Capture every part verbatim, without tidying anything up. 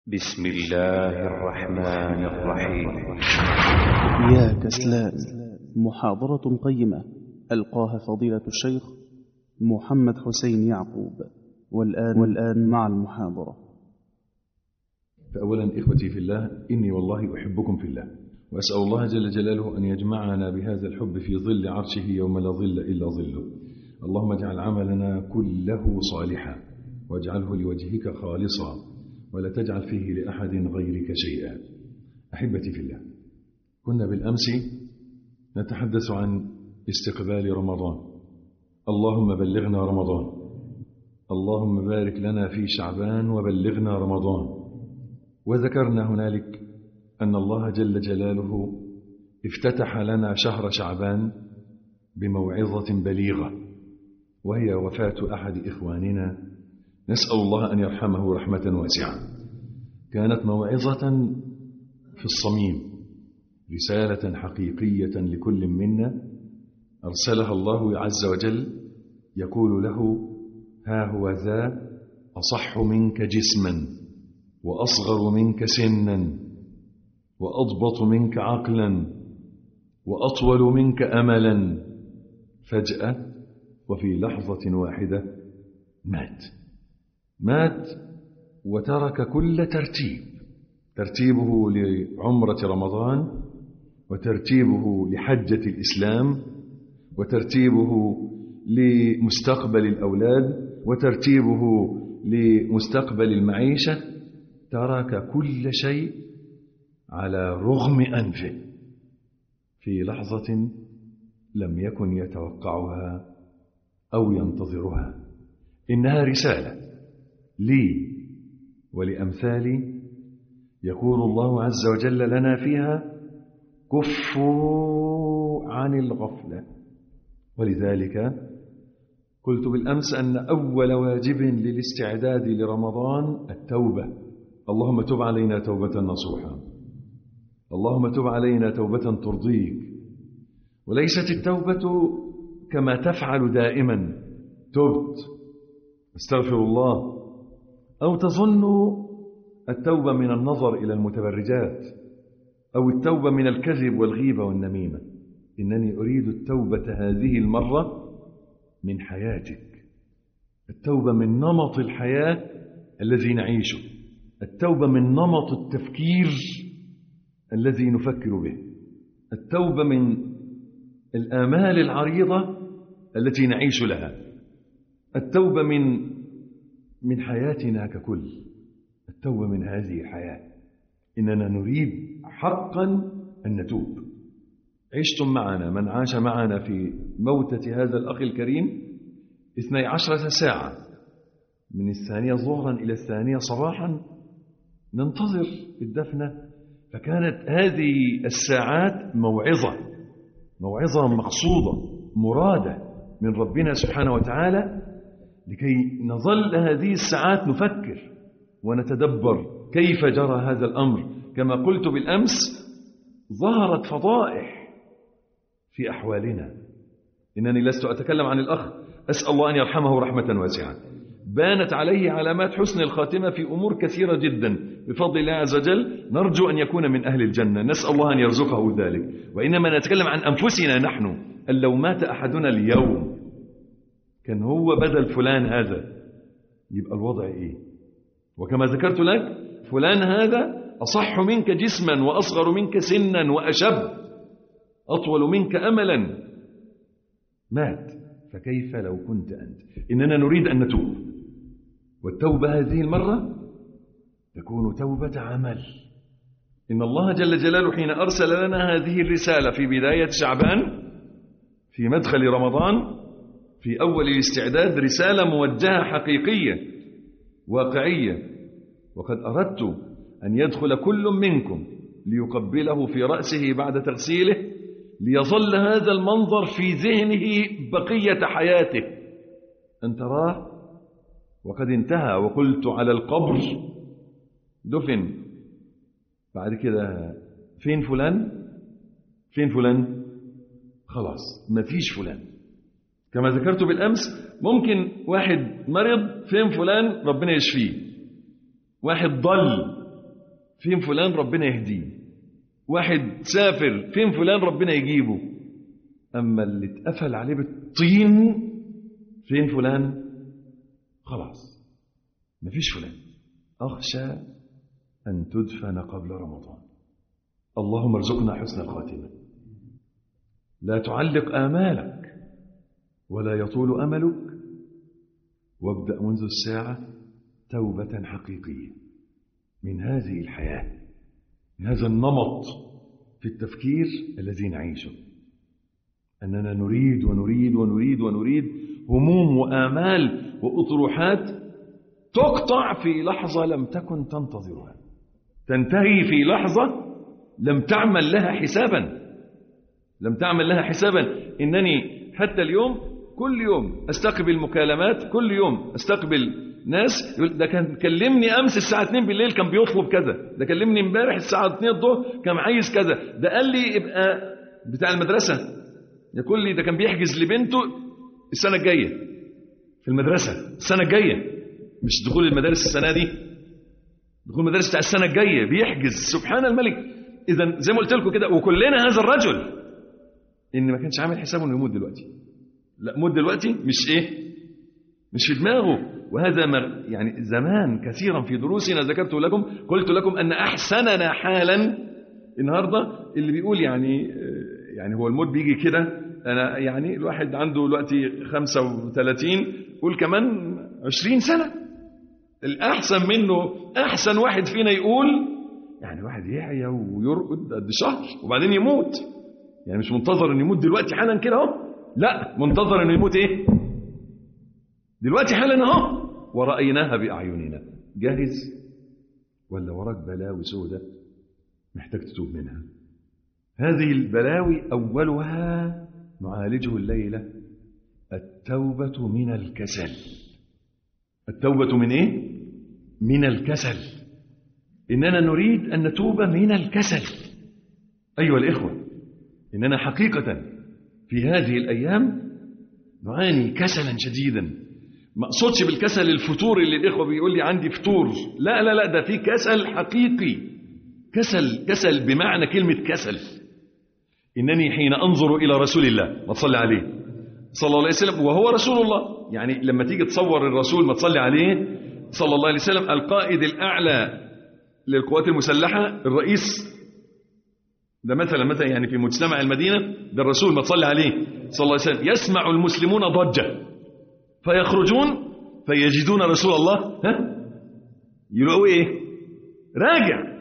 بسم الله الرحمن الرحيم. يا كسلان، محاضرة قيمة ألقاها فضيلة الشيخ محمد حسين يعقوب. والآن, والآن مع المحاضرة. فأولا إخوتي في الله، إني والله أحبكم في الله، وأسأل الله جل جلاله أن يجمعنا بهذا الحب في ظل عرشه يوم لا ظل إلا ظله. اللهم اجعل عملنا كله صالحا واجعله لوجهك خالصا ولا تجعل فيه لأحد غيرك شيئا. أحبتي في الله، كنا بالأمس نتحدث عن استقبال رمضان. اللهم بلغنا رمضان، اللهم بارك لنا في شعبان وبلغنا رمضان. وذكرنا هنالك أن الله جل جلاله افتتح لنا شهر شعبان بموعظة بليغة، وهي وفاة أحد إخواننا، نسأل الله أن يرحمه رحمة واسعة. كانت موعظة في الصميم، رسالة حقيقية لكل منا أرسلها الله عز وجل، يقول له: ها هو ذا أصح منك جسما وأصغر منك سنا وأضبط منك عقلا وأطول منك أملا، فجأة وفي لحظة واحدة مات مات وترك كل ترتيب، ترتيبه لعمرة رمضان، وترتيبه لحجة الإسلام، وترتيبه لمستقبل الأولاد، وترتيبه لمستقبل المعيشة. ترك كل شيء على رغم أنفه في لحظة لم يكن يتوقعها أو ينتظرها. إنها رسالة لي ولأمثالي، يقول الله عز وجل لنا فيها: كفوا عن الغفلة. ولذلك قلت بالأمس أن أول واجب للاستعداد لرمضان التوبة. اللهم تب علينا توبة نصوحا، اللهم تب علينا توبة ترضيك. وليست التوبة كما تفعل دائما، تبت استغفر الله، أو تظن التوبة من النظر إلى المتبرجات، أو التوبة من الكذب والغيبة والنميمة. إنني أريد التوبة هذه المرة من حياتك، التوبة من نمط الحياة الذي نعيشه، التوبة من نمط التفكير الذي نفكر به، التوبة من الآمال العريضة التي نعيش لها، التوبة من من حياتنا ككل، التوبة من هذه الحياة. إننا نريد حقا أن نتوب. عشتم معنا، من عاش معنا في موتة هذا الأخ الكريم اثني عشرة ساعة، من الثانية ظهرا إلى الثانية صباحا ننتظر الدفنة. فكانت هذه الساعات موعظة، موعظة مقصودة مرادة من ربنا سبحانه وتعالى، لكي نظل هذه الساعات نفكر ونتدبر كيف جرى هذا الأمر. كما قلت بالأمس، ظهرت فضائح في أحوالنا. إنني لست أتكلم عن الأخ، أسأل الله أن يرحمه رحمة واسعة، بانت عليه علامات حسن الخاتمة في أمور كثيرة جدا بفضل الله عز وجل. نرجو أن يكون من أهل الجنة، نسأل الله أن يرزقه ذلك. وإنما نتكلم عن أنفسنا نحن، أن لو مات أحدنا اليوم كان هو بدل فلان هذا، يبقى الوضع إيه؟ وكما ذكرت لك، فلان هذا أصح منك جسما وأصغر منك سنا وأشب، أطول منك أملا، مات. فكيف لو كنت أنت؟ إننا نريد أن نتوب، والتوبة هذه المرة تكون توبة عمل. إن الله جل جلاله حين أرسل لنا هذه الرسالة في بداية شعبان، في مدخل رمضان، في أول الاستعداد، رسالة موجهة حقيقية واقعية. وقد أردت أن يدخل كل منكم ليقبله في رأسه بعد تغسيله، ليظل هذا المنظر في ذهنه بقية حياته، أن تراه وقد انتهى. وقلت على القبر دفن، بعد كده فين فلان؟ فين فلان؟ خلاص ما فيش فلان. كما ذكرت بالأمس، ممكن واحد مرض، فين فلان؟ ربنا يشفيه. واحد ضل، فين فلان ربنا يهديه، واحد سافر فين فلان ربنا يجيبه. أما اللي اتقفل عليه بالطين فين فلان، خلاص مفيش فلان. أخشى أن تدفن قبل رمضان. اللهم ارزقنا حسن الخاتمة. لا تعلق آمالك ولا يطول أملك، وابدأ منذ الساعة توبة حقيقية من هذه الحياة، من هذا النمط في التفكير الذي نعيشه، أننا نريد ونريد ونريد ونريد هموم وآمال وأطروحات تقطع في لحظة لم تكن تنتظرها، تنتهي في لحظة لم تعمل لها حسابا، لم تعمل لها حسابا. إنني حتى اليوم كل يوم أستقبل مكالمات، كل يوم أستقبل ناس يقول ده كان كلمني أمس الساعة اتنين بالليل كان بيطلب كذا، ده كلمني امبارح الساعة اتنين الظهر كان عايز كذا، ده قال لي ابقى بتاع المدرسة يقول لي ده كان بيحجز لبنته السنة الجاية في المدرسة السنة الجاية، مش دخول المدارس السنة دي، دخول المدارس بتاع السنة الجاية بيحجز. سبحان الملك. إذا زي ما قلت لكم كده، وكلنا هذا الرجل إن ما كانش عامل حسابه إنه يموت دلوقتي، لا موت دلوقتي مش إيه، مش في دماغه. وهذا يعني زمان كثيرا في دروسنا ذكرت لكم، قلت لكم أن أحسننا حالا النهاردة اللي بيقول يعني يعني هو الموت بيجي كده. أنا يعني الواحد عنده دلوقتي خمسة وثلاثين، قول كمان عشرين سنة، الأحسن منه أحسن واحد فينا يقول يعني واحد يحيا ويرقد قد شهر وبعدين يموت، يعني مش منتظر إنه يموت دلوقتي حالا كده اهو، لا منتظر إنه يموت إيه دلوقتي حالا اهو. ورأيناها بأعيننا. جاهز ولا وراك بلاوي سودة محتاج تتوب منها؟ هذه البلاوي أولها نعالجه الليلة التوبة من الكسل. التوبة من إيه؟ من الكسل. إننا نريد أن نتوب من الكسل. أيها الإخوة، إننا حقيقة في هذه الأيام نعاني كسلا شديدا. ما أقصدش بالكسل الفتور اللي الإخوة بيقول لي عندي فتور، لا لا لا، ده في كسل حقيقي، كسل كسل بمعنى كلمة كسل. إنني حين أنظر إلى رسول الله ما تصلي عليه صلى الله عليه وسلم وهو رسول الله، يعني لما تيجي تصور الرسول ما تصلي عليه صلى الله عليه وسلم، القائد الأعلى للقوات المسلحة، الرئيس ده مثلا مثلا يعني في مجتمع المدينة ده الرسول ما تصلي عليه صلى الله عليه وسلم، يسمع المسلمون ضجة فيخرجون فيجدون رسول الله ها يلاقوا ايه راجع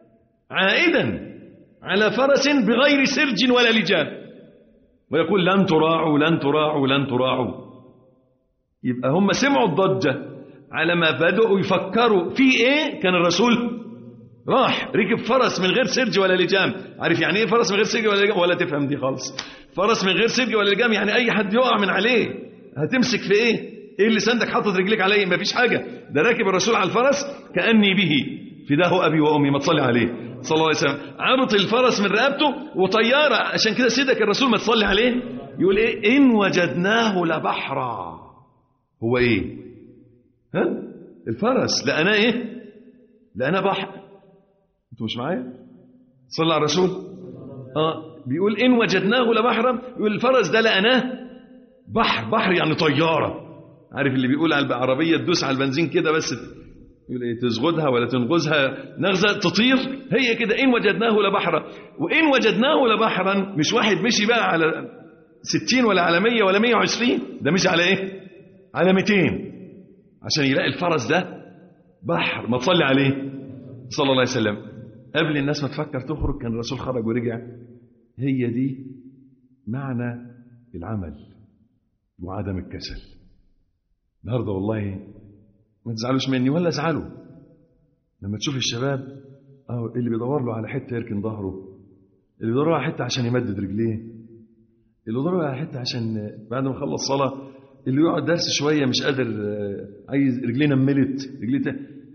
عائدا على فرس بغير سرج ولا لجام، ويقول لن تراعوا لن تراعوا لن تراعوا. يبقى هم سمعوا الضجة، على ما بدأوا يفكروا في ايه كان الرسول راح ركب فرس من غير سرج ولا لجام. عارف يعني ايه فرس من غير سرج ولا لجام؟ ولا تفهم دي خالص. فرس من غير سرج ولا لجام يعني اي حد يقع من عليه هتمسك في ايه؟ ايه اللي سندك حاطط رجليك عليه؟ مفيش حاجة. ده راكب الرسول على الفرس كأني به فداه أبي وأمي ما تصلي عليه صلى الله عليه وسلم، عرض الفرس من رقبته وطيارة. عشان كده سيدك الرسول ما تصلي عليه يقول ايه؟ إن وجدناه لبحرا. هو ايه؟ ها؟ الفرس لقناه ايه؟ لقناه بحر. انتوا مش معايا؟ صلى على الرسول. اه بيقول إن وجدناه لبحرا، يقول الفرس ده لقناه بحر. بحر يعني طيارة. عارف اللي بيقول على العربية تدوس على البنزين كده بس يقول ايه تزغدها ولا تنغزها نغزة تطير، هي كده إن وجدناه لبحرا. وإن وجدناه لبحرا مش واحد مشي بقى على ستين ولا على مية ولا مية وعشرين، ده مشي على ايه؟ على ميتين عشان يلاقي الفرس ده بحر. ما تصلي عليه صلى الله عليه وسلم. قبل الناس ما تفكر تخرج كان الرسول خرج ورجع. هي دي معنى العمل وعدم الكسل. النهارده والله ما تزعلوش مني ولا ازعلوا لما تشوف الشباب اه اللي بيدور له على حته يركن ظهره، اللي بيدور له على حته عشان يمدد رجليه، اللي بيدور له على حته عشان بعد ما يخلص صلاه اللي يقعد درس شويه مش قادر عايز رجليه نملت رجليه.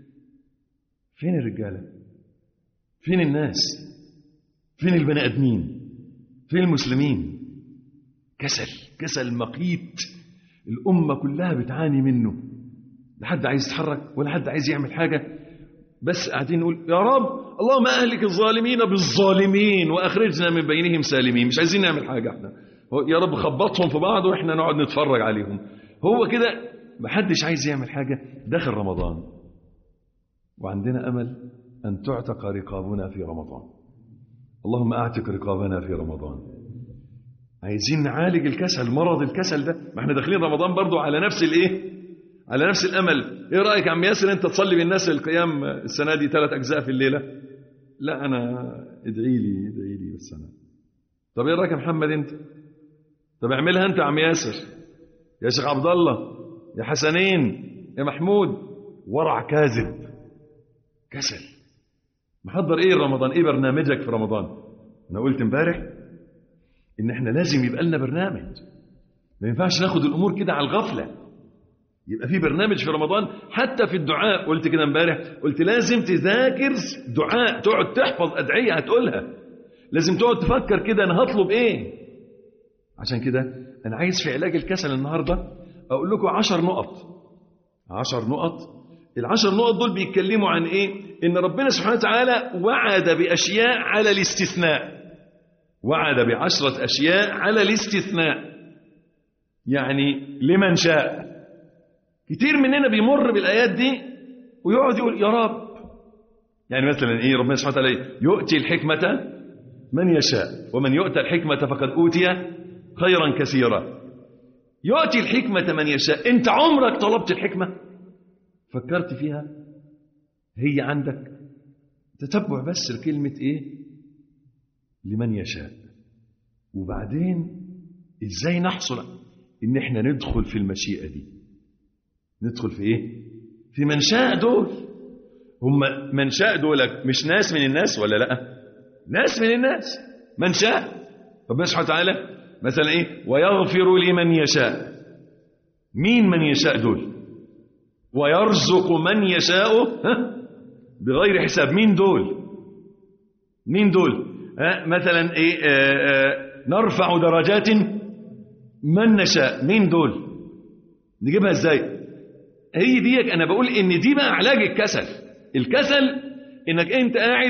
فين الرجاله؟ فين الناس؟ فين البني ادمين؟ فين المسلمين؟ كسل كسل مقيت الأمة كلها بتعاني منه. لا حد عايز يتحرك ولا حد عايز يعمل حاجة، بس قاعدين نقول يا رب اللهم أهلك الظالمين بالظالمين وأخرجنا من بينهم سالمين. مش عايزين نعمل حاجة احنا، يا رب خبطهم في بعض وإحنا نقعد نتفرج عليهم. هو كده محدش عايز يعمل حاجة. داخل رمضان وعندنا أمل أن تعتق رقابنا في رمضان. اللهم أعتق رقابنا في رمضان. عايزين نعالج الكسل، مرض الكسل ده. ما احنا داخلين رمضان برضو على نفس الايه، على نفس الأمل. ايه رأيك يا عم ياسر انت تصلي بالناس القيام السنة دي ثلاث أجزاء في الليلة؟ لا أنا ادعي لي ادعي لي بس أنا. طب ايه رأيك يا محمد انت؟ طب اعملها انت يا عم ياسر، يا شيخ عبد الله، يا حسنين، يا محمود. ورع كاذب، كسل. محضر ايه رمضان؟ ايه برنامجك في رمضان؟ انا قلت امبارح ان احنا لازم يبقى لنا برنامج. ما ينفعش ناخد الامور كده على الغفله. يبقى في برنامج في رمضان. حتى في الدعاء قلت كده امبارح، قلت لازم تذاكر دعاء، تقعد تحفظ ادعيه هتقولها. لازم تقعد تفكر كده انا هطلب ايه. عشان كده انا عايز في علاج الكسل النهارده اقول لكم عشر نقط. عشر نقط. العشر نقط دول بيتكلموا عن ايه؟ ان ربنا سبحانه وتعالى وعد باشياء على الاستثناء. وعد بعشرة اشياء على الاستثناء، يعني لمن شاء. كتير مننا بيمر بالايات دي ويقعد يقول يا رب. يعني مثلا ايه؟ ربنا سبحانه وتعالى يؤتي الحكمة من يشاء ومن يؤتى الحكمة فقد اوتي خيرا كثيرا. يؤتي الحكمة من يشاء. انت عمرك طلبت الحكمة؟ فكرت فيها؟ هي عندك؟ تتبع بس الكلمة ايه؟ لمن يشاء. وبعدين ازاي نحصل ان احنا ندخل في المشيئة دي؟ ندخل في ايه؟ في من شاء دول. هم من شاء دولك مش ناس من الناس ولا لا؟ ناس من الناس. من شاء ربنا سبحانه وتعالى مثلا ايه؟ ويغفر لمن يشاء. مين من يشاء دول؟ ويرزق من يشاء بغير حساب. مين دول؟ مين دول؟ ها مثلا ايه؟ آآ آآ نرفع درجات من نشاء. مين دول؟ نجيبها ازاي؟ هي دي. انا بقول ان دي بقى علاج الكسل. الكسل انك انت قاعد،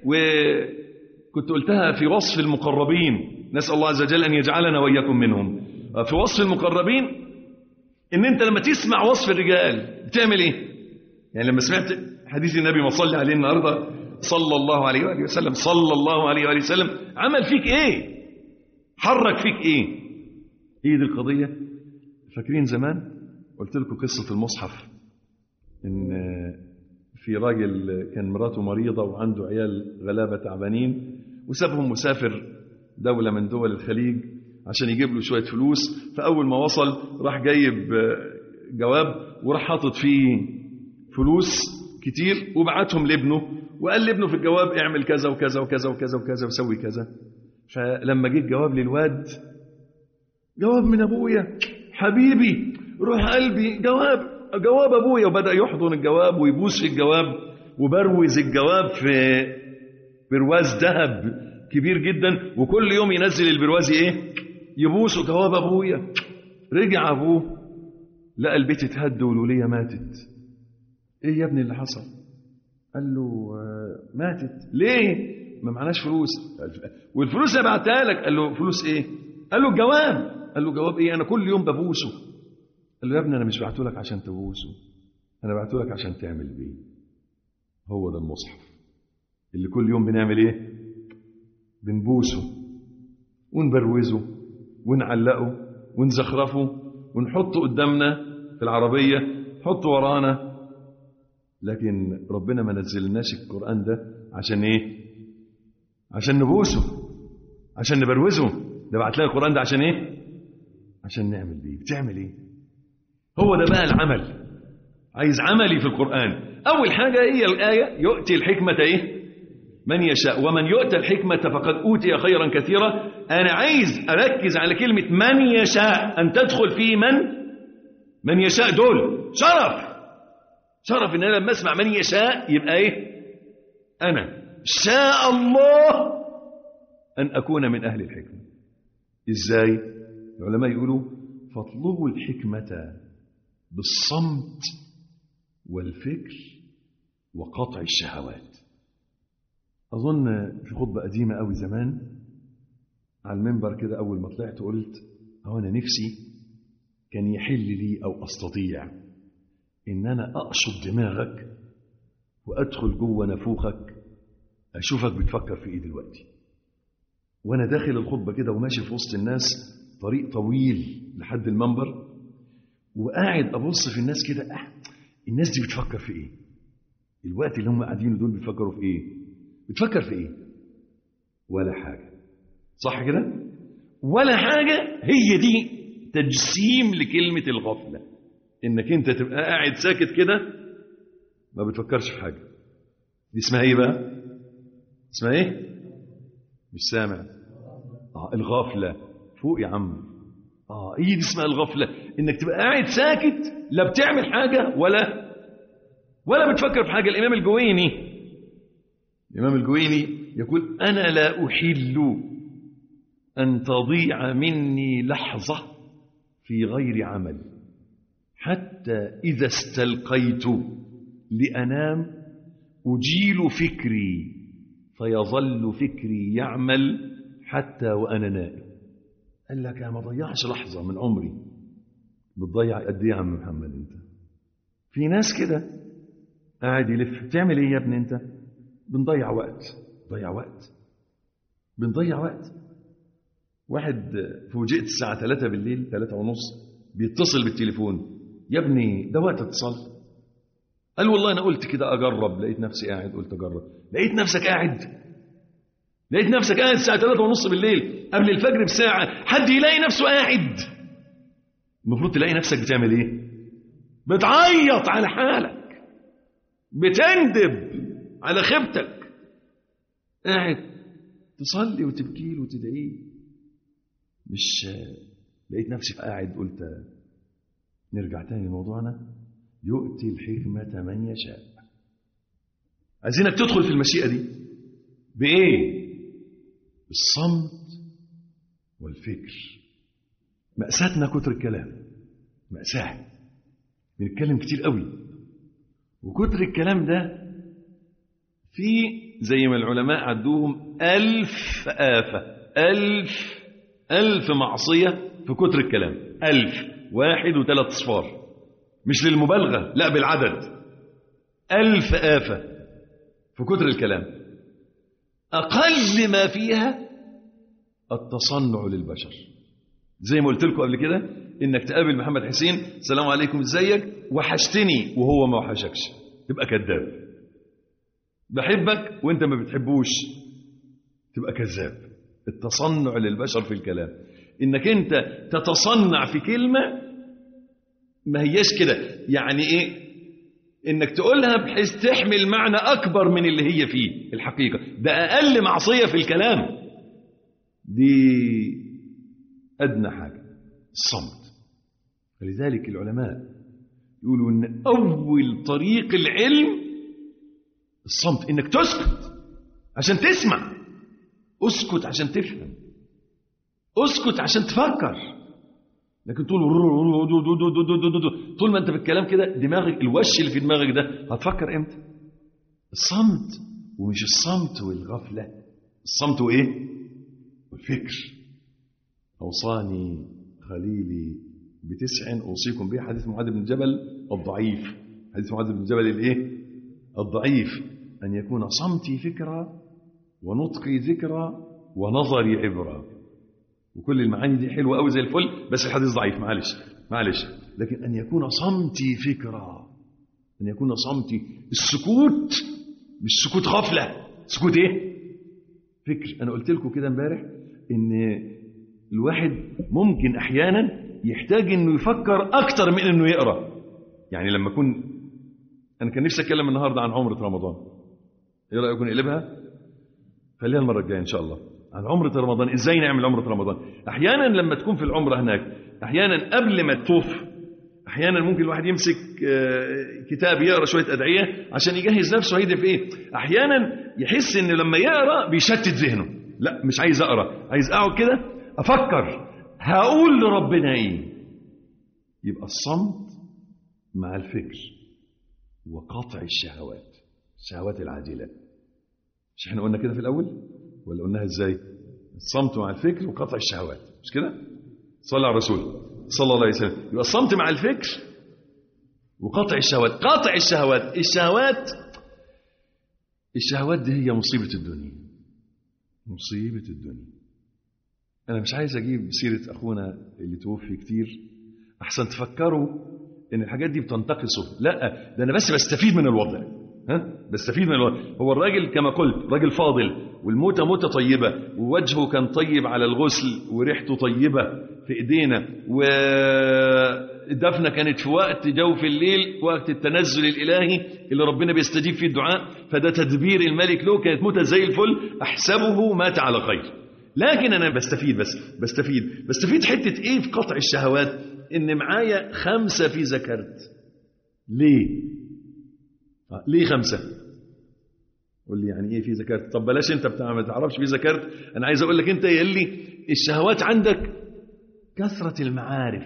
وكنت قلتها في وصف المقربين، نسأل الله عز وجل ان يجعلنا واياكم منهم. في وصف المقربين ان انت لما تسمع وصف الرجال بتعمل ايه؟ يعني لما سمعت حديث النبي ما صلى عليه النهارده صلى الله عليه وآله وسلم، صلى الله عليه وآله وسلم، عمل فيك ايه؟ حرك فيك ايه؟ هي دي القضية. فاكرين زمان قلت لكم قصة المصحف، ان في راجل كان مراته مريضة وعنده عيال غلابة تعبانين، وسابهم مسافر دولة من دول الخليج عشان يجيب له شوية فلوس. فأول ما وصل راح جايب جواب وراح حاطط فيه فلوس كتير وبعتهم لابنه، وقال لابنه في الجواب اعمل كذا وكذا وكذا وكذا وكذا وسوي كذا. فلما جه الجواب للواد، جواب من أبويا حبيبي روح قلبي، جواب جواب أبويا، وبدأ يحضن الجواب ويبوس في الجواب وبروز الجواب في برواز ذهب كبير جدا، وكل يوم ينزل البرواز ايه؟ يبوسه. جواب أبويا. رجع أبوه لقى البيت اتهد والولية ماتت. ايه يا ابني اللي حصل؟ قال له ماتت. ليه؟ ما معناش فلوس. والفلوس اللي بعتها لك. قال له فلوس ايه؟ قال له الجواب. قال له جواب ايه؟ انا كل يوم ببوسه. قال له يا ابني انا مش بعته لك عشان تبوسه، انا بعته لك عشان تعمل بيه. هو ده المصحف اللي كل يوم بنعمل ايه؟ بنبوسه ونبروزه ونعلقه ونزخرفه ونحطه قدامنا في العربية، نحطه ورانا. لكن ربنا ما نزلناش القرآن ده عشان ايه؟ عشان نبوسه، عشان نبروزه. ده بعت لنا القرآن ده عشان ايه؟ عشان نعمل بيه. بتعمل ايه؟ هو ده بقى العمل. عايز عملي في القرآن. أول حاجة هي الآية يؤتي الحكمة ايه؟ من يشاء ومن يؤتى الحكمة فقد أوتي خيرا كثيرا. أنا عايز أركز على كلمة من يشاء، أن تدخل في من من يشاء دول. شرف شرف إن أنا لما أسمع من يشاء يبقى إيه؟ أنا شاء الله أن أكون من أهل الحكمة. إزاي؟ العلماء يقولوا فاطلبوا الحكمة بالصمت والفكر وقطع الشهوات. أظن في خطبة قديمة أوي زمان على المنبر كده أول ما طلعت قلت هو أنا نفسي كان يحل لي أو أستطيع إن أنا أقشط دماغك وأدخل جوه نافوخك أشوفك بتفكر في إيه دلوقتي. وأنا داخل الخطبة كده وماشي في وسط الناس طريق طويل لحد المنبر وقاعد أبص في الناس كده، أه الناس دي بتفكر في إيه؟ الوقت اللي هم قاعدين دول بيفكروا في إيه؟ بتفكر في إيه؟ ولا حاجة. صح كده؟ ولا حاجة. هي دي تجسيم لكلمة الغفلة، إنك أنت تبقى قاعد ساكت كده ما بتفكرش في حاجة. دي اسمها إيه بقى؟ اسمها إيه؟ مش سامع. آه الغفلة. فوق يا عم. آه هي دي اسمها الغفلة، إنك تبقى قاعد ساكت لا بتعمل حاجة ولا ولا بتفكر في حاجة. الإمام الجويني الإمام الجويني يقول أنا لا أحل أن تضيع مني لحظة في غير عمل حتى إذا استلقيت لأنام أجيل فكري فيظل فكري يعمل حتى وأنا نائم. قال لك أنا ما ضيعش لحظة من عمري. بتضيع قد إيه يا عم محمد أنت؟ في ناس كده قاعد يلف. تعمل إيه يا ابني أنت؟ بنضيع وقت. ضيع وقت بنضيع وقت. واحد فوجئت الساعة ثلاثة بالليل ثلاثة ونص بيتصل بالتليفون، يا ابني ده وقت اتصال. قال والله أنا قلت كده أجرب، لقيت نفسي قاعد قلت أجرب. لقيت نفسك قاعد لقيت نفسك قاعد الساعة ثلاثة ونص بالليل قبل الفجر بساعة. حد يلاقي نفسه قاعد. المفروض تلاقي نفسك بتعمل إيه؟ بتعيط على حالك، بتندب على خيبتك، قاعد تصلي وتبكي وتدعيه. مش لقيت نفسي قاعد قلت نرجع تاني لموضوعنا، يؤتي الحكمة من يشاء. عايزينك تدخل في المشيئة دي بإيه؟ بالصمت والفكر. مأساتنا كتر الكلام، مأساة بنتكلم كتير قوي، وكتر الكلام ده في زي ما العلماء عدوهم ألف آفة، ألف ألف معصية في كتر الكلام. ألف واحد وثلاث صفار، مش للمبالغة لا بالعدد. ألف آفة في كتر الكلام. أقل ما فيها التصنع للبشر. زي ما قلت لكم قبل كده إنك تقابل محمد حسين السلام عليكم ازيك وحشتني وهو ما وحشكش، تبقى كذاب. بحبك وانت ما بتحبوش، تبقى كذاب. التصنع للبشر في الكلام انك انت تتصنع في كلمة ما هياش كده. يعني ايه؟ انك تقولها بحيث تحمل معنى اكبر من اللي هي فيه الحقيقة. ده اقل معصية في الكلام، دي ادنى حاجة الصمت. فلذلك العلماء يقولوا ان اول طريق العلم الصمت، انك تسكت عشان تسمع. اسكت عشان تفهم، اسكت عشان تفكر. لكن طول طول ما انت في الكلام كده دماغك الوش اللي في دماغك ده هتفكر امتى؟ الصمت. ومش الصمت والغفلة، الصمت وايه؟ والفكر. اوصاني خليلي بتسع اوصيكم به، حديث معاذ بن جبل الضعيف. حديث معاذ بن جبل الايه؟ الضعيف. ان يكون صمتي فكرة ونطقي ذكرى ونظري عبرة. وكل المعاني دي حلوة قوي زي الفل، بس الحديث ضعيف معلش معلش. لكن أن يكون صمتي فكرة، أن يكون صمتي السكوت، مش سكوت غفلة، سكوت إيه؟ فكر. أنا قلت لكم كده امبارح إن الواحد ممكن أحيانا يحتاج إنه يفكر أكتر من إنه يقرأ. يعني لما أكون أنا كان نفسي أتكلم النهاردة عن عمرة رمضان، إيه رأيكم نقلبها؟ خليها المرة الجاية إن شاء الله عن عمرة رمضان. إزاي نعمل عمرة رمضان؟ أحيانا لما تكون في العمرة هناك، أحيانا قبل ما تطوف، أحيانا ممكن الواحد يمسك كتاب يقرأ شوية أدعية عشان يجهز نفسه هيدي في إيه. أحيانا يحس إنه لما يقرأ بيشتت ذهنه، لا مش عايز أقرأ، عايز أقعد كده أفكر هقول لربنا إيه. يبقى الصمت مع الفكر وقطع الشهوات. الشهوات العاجلة. مش احنا قلنا كده في الأول ولا قلناها ازاي؟ الصمت مع الفكر وقطع الشهوات، مش كده؟ صلى على الرسول صلى الله عليه وسلم. يبقى الصمت مع الفكر وقطع الشهوات. قطع الشهوات، الشهوات الشهوات دي هي مصيبة الدنيا، مصيبة الدنيا. أنا مش عايز أجيب سيرة أخونا اللي توفي كتير أحسن تفكروا إن الحاجات دي بتنتقصه. لا، ده أنا بس بستفيد من الوضع، ها؟ بستفيد من الوضع. هو الراجل كما قلت راجل فاضل، والموتة موتة طيبة، ووجهه كان طيب على الغسل، وريحته طيبة في إيدينا، ودفنة كانت في وقت جوف الليل، وقت التنزل الإلهي اللي ربنا بيستجيب فيه الدعاء، فده تدبير الملك له، كانت موتة زي الفل، أحسبه مات على خير. لكن أنا بستفيد بس بستفيد بستفيد حتة إيه في قطع الشهوات؟ إن معايا خمسة في زكرت. ليه؟ آه. ليه خمسة؟ قول لي يعني إيه في زكرت؟ طب بلاش أنت بتاع ما تعرفش في زكرت. أنا عايز أقول لك أنت يلي الشهوات عندك كثرة المعارف،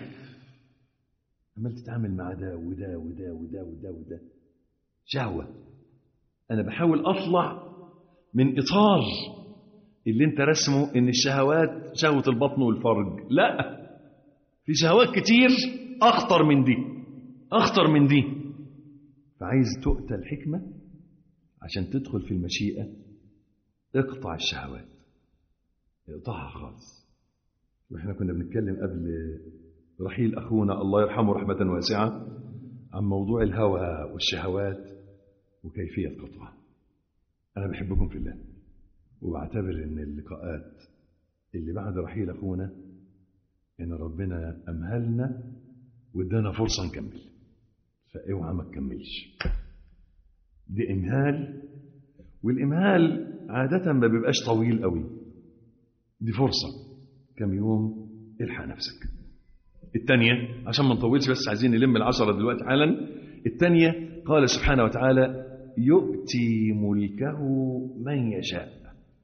عمال تتعامل مع ده وده وده وده وده وده شهوة. أنا بحاول أطلع من إطار اللي انت رسمه ان الشهوات شهوة البطن والفرج. لا، في شهوات كتير اخطر من دي، اخطر من دي. فعايز تؤتى الحكمة عشان تدخل في المشيئة. اقطع الشهوات، اقطعها خالص. واحنا كنا بنتكلم قبل رحيل اخونا الله يرحمه رحمة واسعة عن موضوع الهوى والشهوات وكيفية قطعها. انا بحبكم في الله، وبعتبر ان اللقاءات اللي بعد رحيل اخونا ان ربنا امهلنا وادانا فرصه نكمل، فاوعى ما تكملش. دي امهال، والامهال عاده ما بيبقاش طويل قوي، دي فرصه كم يوم الحق نفسك. الثانيه عشان ما نطولش بس عايزين نلم العشره دلوقتي حالا. الثانيه قال سبحانه وتعالى يؤتي ملكه من يشاء.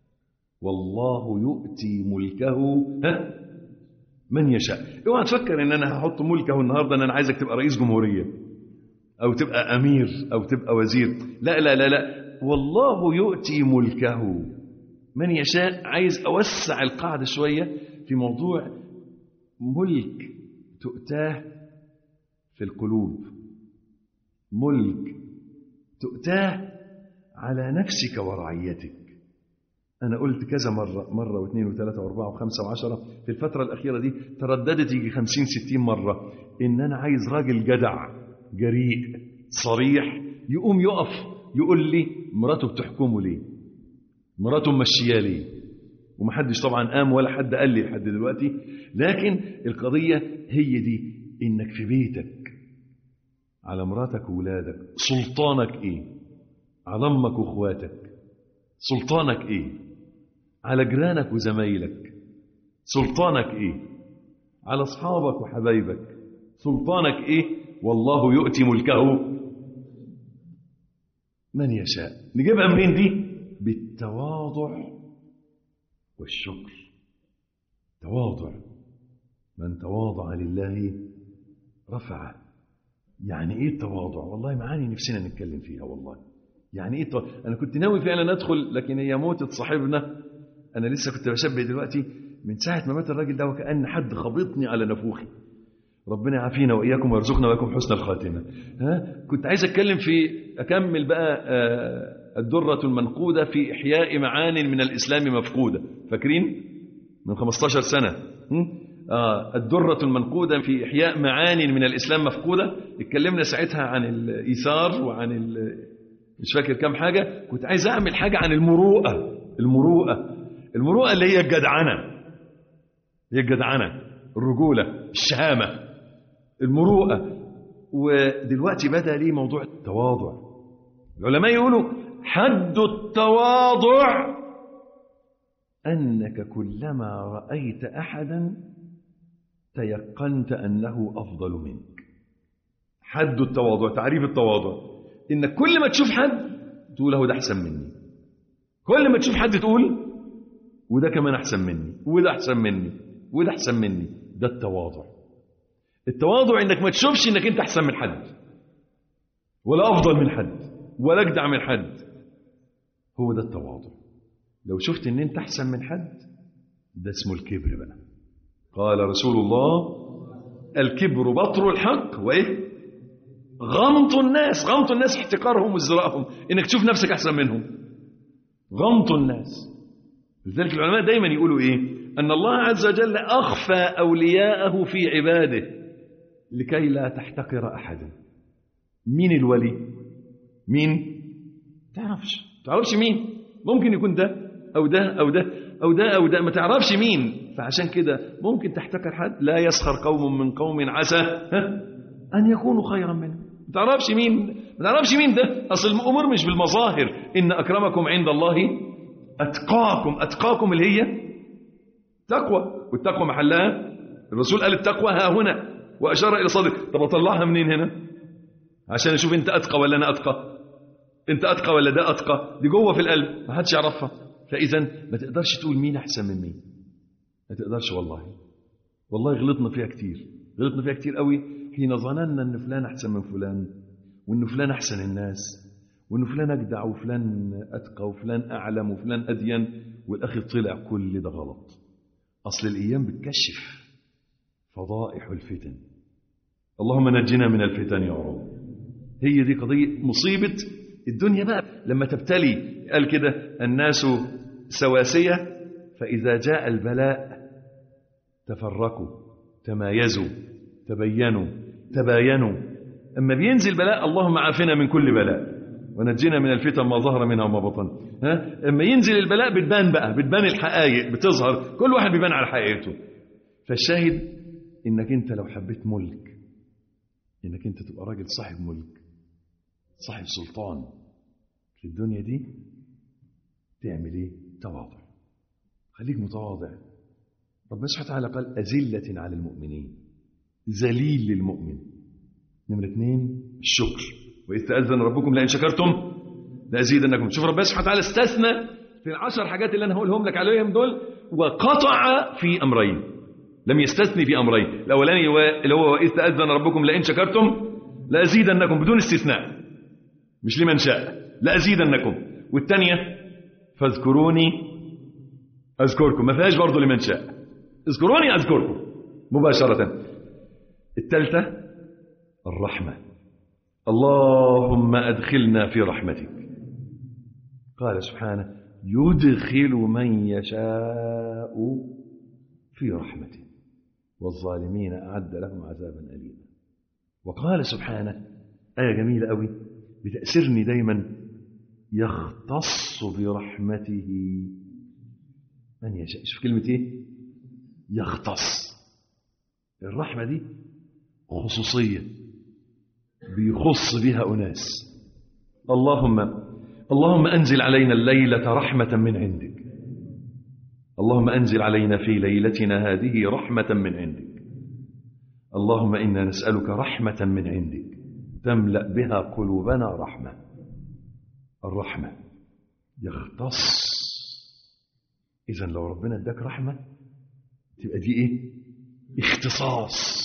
والله يؤتي ملكه ها من يشاء. اوعى تفكر ان انا هحط ملكه النهارده ان انا عايزك تبقى رئيس جمهوريه او تبقى امير او تبقى وزير. لا لا لا لا، والله يؤتي ملكه من يشاء. عايز اوسع القاعده شويه في موضوع ملك تؤتاه في القلوب، ملك تؤتاه على نفسك ورعيتك. أنا قلت كذا مرة، مرة واثنين وثلاثة وأربعة وخمسة وعشرة في الفترة الأخيرة دي، ترددت يجي خمسين ستين مرة إن أنا عايز راجل جدع جريء صريح يقوم يقف يقول لي مراته بتحكمه ليه، مراته ممشياه ليه. ومحدش طبعا قام ولا حد قال لي لحد دلوقتي. لكن القضية هي دي، إنك في بيتك على مراتك وولادك سلطانك إيه؟ على أمك وأخواتك سلطانك إيه؟ على جيرانك وزمايلك سلطانك إيه؟ على أصحابك وحبايبك سلطانك إيه؟ والله يؤتي ملكه من يشاء. نجيبها منين دي؟ بالتواضع والشكر. تواضع، من تواضع لله رفعه. يعني إيه التواضع؟ والله معاني نفسنا نتكلم فيها. والله يعني إيه التواضع؟ أنا كنت ناوي فعلا أدخل، لكن هي موتة صاحبنا. أنا لسه كنت بشبه دلوقتي من ساعة ما مات الراجل ده وكأن حد خبطني على نافوخي. ربنا يعافينا وإياكم ويرزقنا وإياكم حسن الخاتمة. ها؟ كنت عايز أتكلم في أكمل بقى الدرة المنقودة في إحياء معان من الإسلام مفقودة. فاكرين؟ من خمستاشر سنة. آه الدرة المنقودة في إحياء معان من الإسلام مفقودة. اتكلمنا ساعتها عن الإيثار وعن مش فاكر كم حاجة. كنت عايز أعمل حاجة عن المروءة. المروءة المروءة اللي هي الجدعنة، هي الجدعنة، الرجولة، الشهامة، المروءة. ودلوقتي بدأ لي موضوع التواضع. العلماء يقولوا حد التواضع أنك كلما رأيت أحدا تيقنت أنه أفضل منك. حد التواضع، تعريف التواضع، إنك كل ما تشوف حد تقول له ده أحسن مني، كل ما تشوف حد تقول وده كمان أحسن مني، وده أحسن مني، وده أحسن مني. ده التواضع. التواضع إنك ما تشوفش إنك أنت أحسن من حد ولا أفضل من حد. ولا أجدع من حد. هو ده التواضع. لو شفت ان انت احسن من حد ده اسمه الكبر بقى. قال رسول الله الكبر بطر الحق وايه غمط الناس. غمط الناس احتقارهم وازدراءهم، انك تشوف نفسك احسن منهم. غمط الناس. لذلك العلماء دايما يقولوا ايه؟ ان الله عز وجل اخفى اولياءه في عباده لكي لا تحتقر احدا. مين الولي؟ مين؟ تعرفش تعرفش مين. ممكن يكون ده او ده او ده او ده او ده، ما تعرفش مين. فعشان كده ممكن تحتقر حد. لا يسخر قوم من قوم عسى ان يكونوا خيرا منهم. ما تعرفش مين، ما تعرفش مين ده. اصل الامور مش بالمظاهر. ان اكرمكم عند الله اتقاكم. اتقاكم اللي هي تقوى، والتقوى محلها الرسول قال التقوى ها هنا واشار الى صدر. طب اطلعها منين هنا عشان اشوف انت اتقى ولا انا اتقى؟ انت اتقى ولا ده اتقى؟ دي جوه في القلب، ما حدش يعرفها. فاذا ما تقدرش تقول مين احسن من مين. ما تقدرش والله. والله غلطنا فيها كتير، غلطنا فيها كتير قوي حين ظننا ان فلان احسن من فلان، وان فلان احسن الناس، وان فلان اجدع وفلان اتقى وفلان اعلم وفلان ادين. والاخر طلع كل ده غلط. اصل الايام بتكشف فضائح الفتن. اللهم نجنا من الفتن يا رب. هي دي قضيه مصيبه الدنيا بقى لما تبتلي. قال كده الناس سواسية فإذا جاء البلاء تفرقوا تمايزوا تبينوا تباينوا. أما بينزل بلاء اللهم عافنا من كل بلاء ونجينا من الفتن ما ظهر منها وما بطن. ها؟ أما ينزل البلاء بتبان بقى، بتبان الحقائق، بتظهر كل واحد بيبان على حقيقته. فالشاهد إنك أنت لو حبيت ملك، إنك أنت تبقى راجل صاحب ملك، صاحب سلطان في الدنيا دي، تعمل ايه؟ تواضع. خليك متواضع. ربنا سبحانه وتعالى قال أذلة على المؤمنين، ذليل للمؤمن. نمرة اثنين الشكر. وإذ تأذن ربكم لئن شكرتم لأزيدنكم. شوف ربنا سبحانه وتعالى استثنى في العشر حاجات اللي أنا هقولهم لك عليهم دول، وقطع في أمرين. لم يستثني في أمرين. الأولاني اللي هو وإذ تأذن ربكم لئن شكرتم لأزيدنكم بدون استثناء، مش لمن شاء، لأزيدنكم. والثانية فاذكروني أذكركم، ما فيهاش برضو لمن شاء. اذكروني أذكركم مباشرة. الثالثة الرحمة. اللهم أدخلنا في رحمتك. قال سبحانه يدخل من يشاء في رحمته والظالمين أعد لهم عذابا أليما. وقال سبحانه آية جميلة قوي بتأثرني دايما، يختص برحمته من يشاء. شوف كلمة ايه؟ يختص. الرحمة دي خصوصية بيخص بها أناس. اللهم اللهم أنزل علينا الليلة رحمة من عندك. اللهم أنزل علينا في ليلتنا هذه رحمة من عندك. اللهم إنا نسألك رحمة من عندك تملأ بها قلوبنا رحمة. الرحمة يختص. إذن لو ربنا اداك رحمة تبقى دي إيه؟ اختصاص.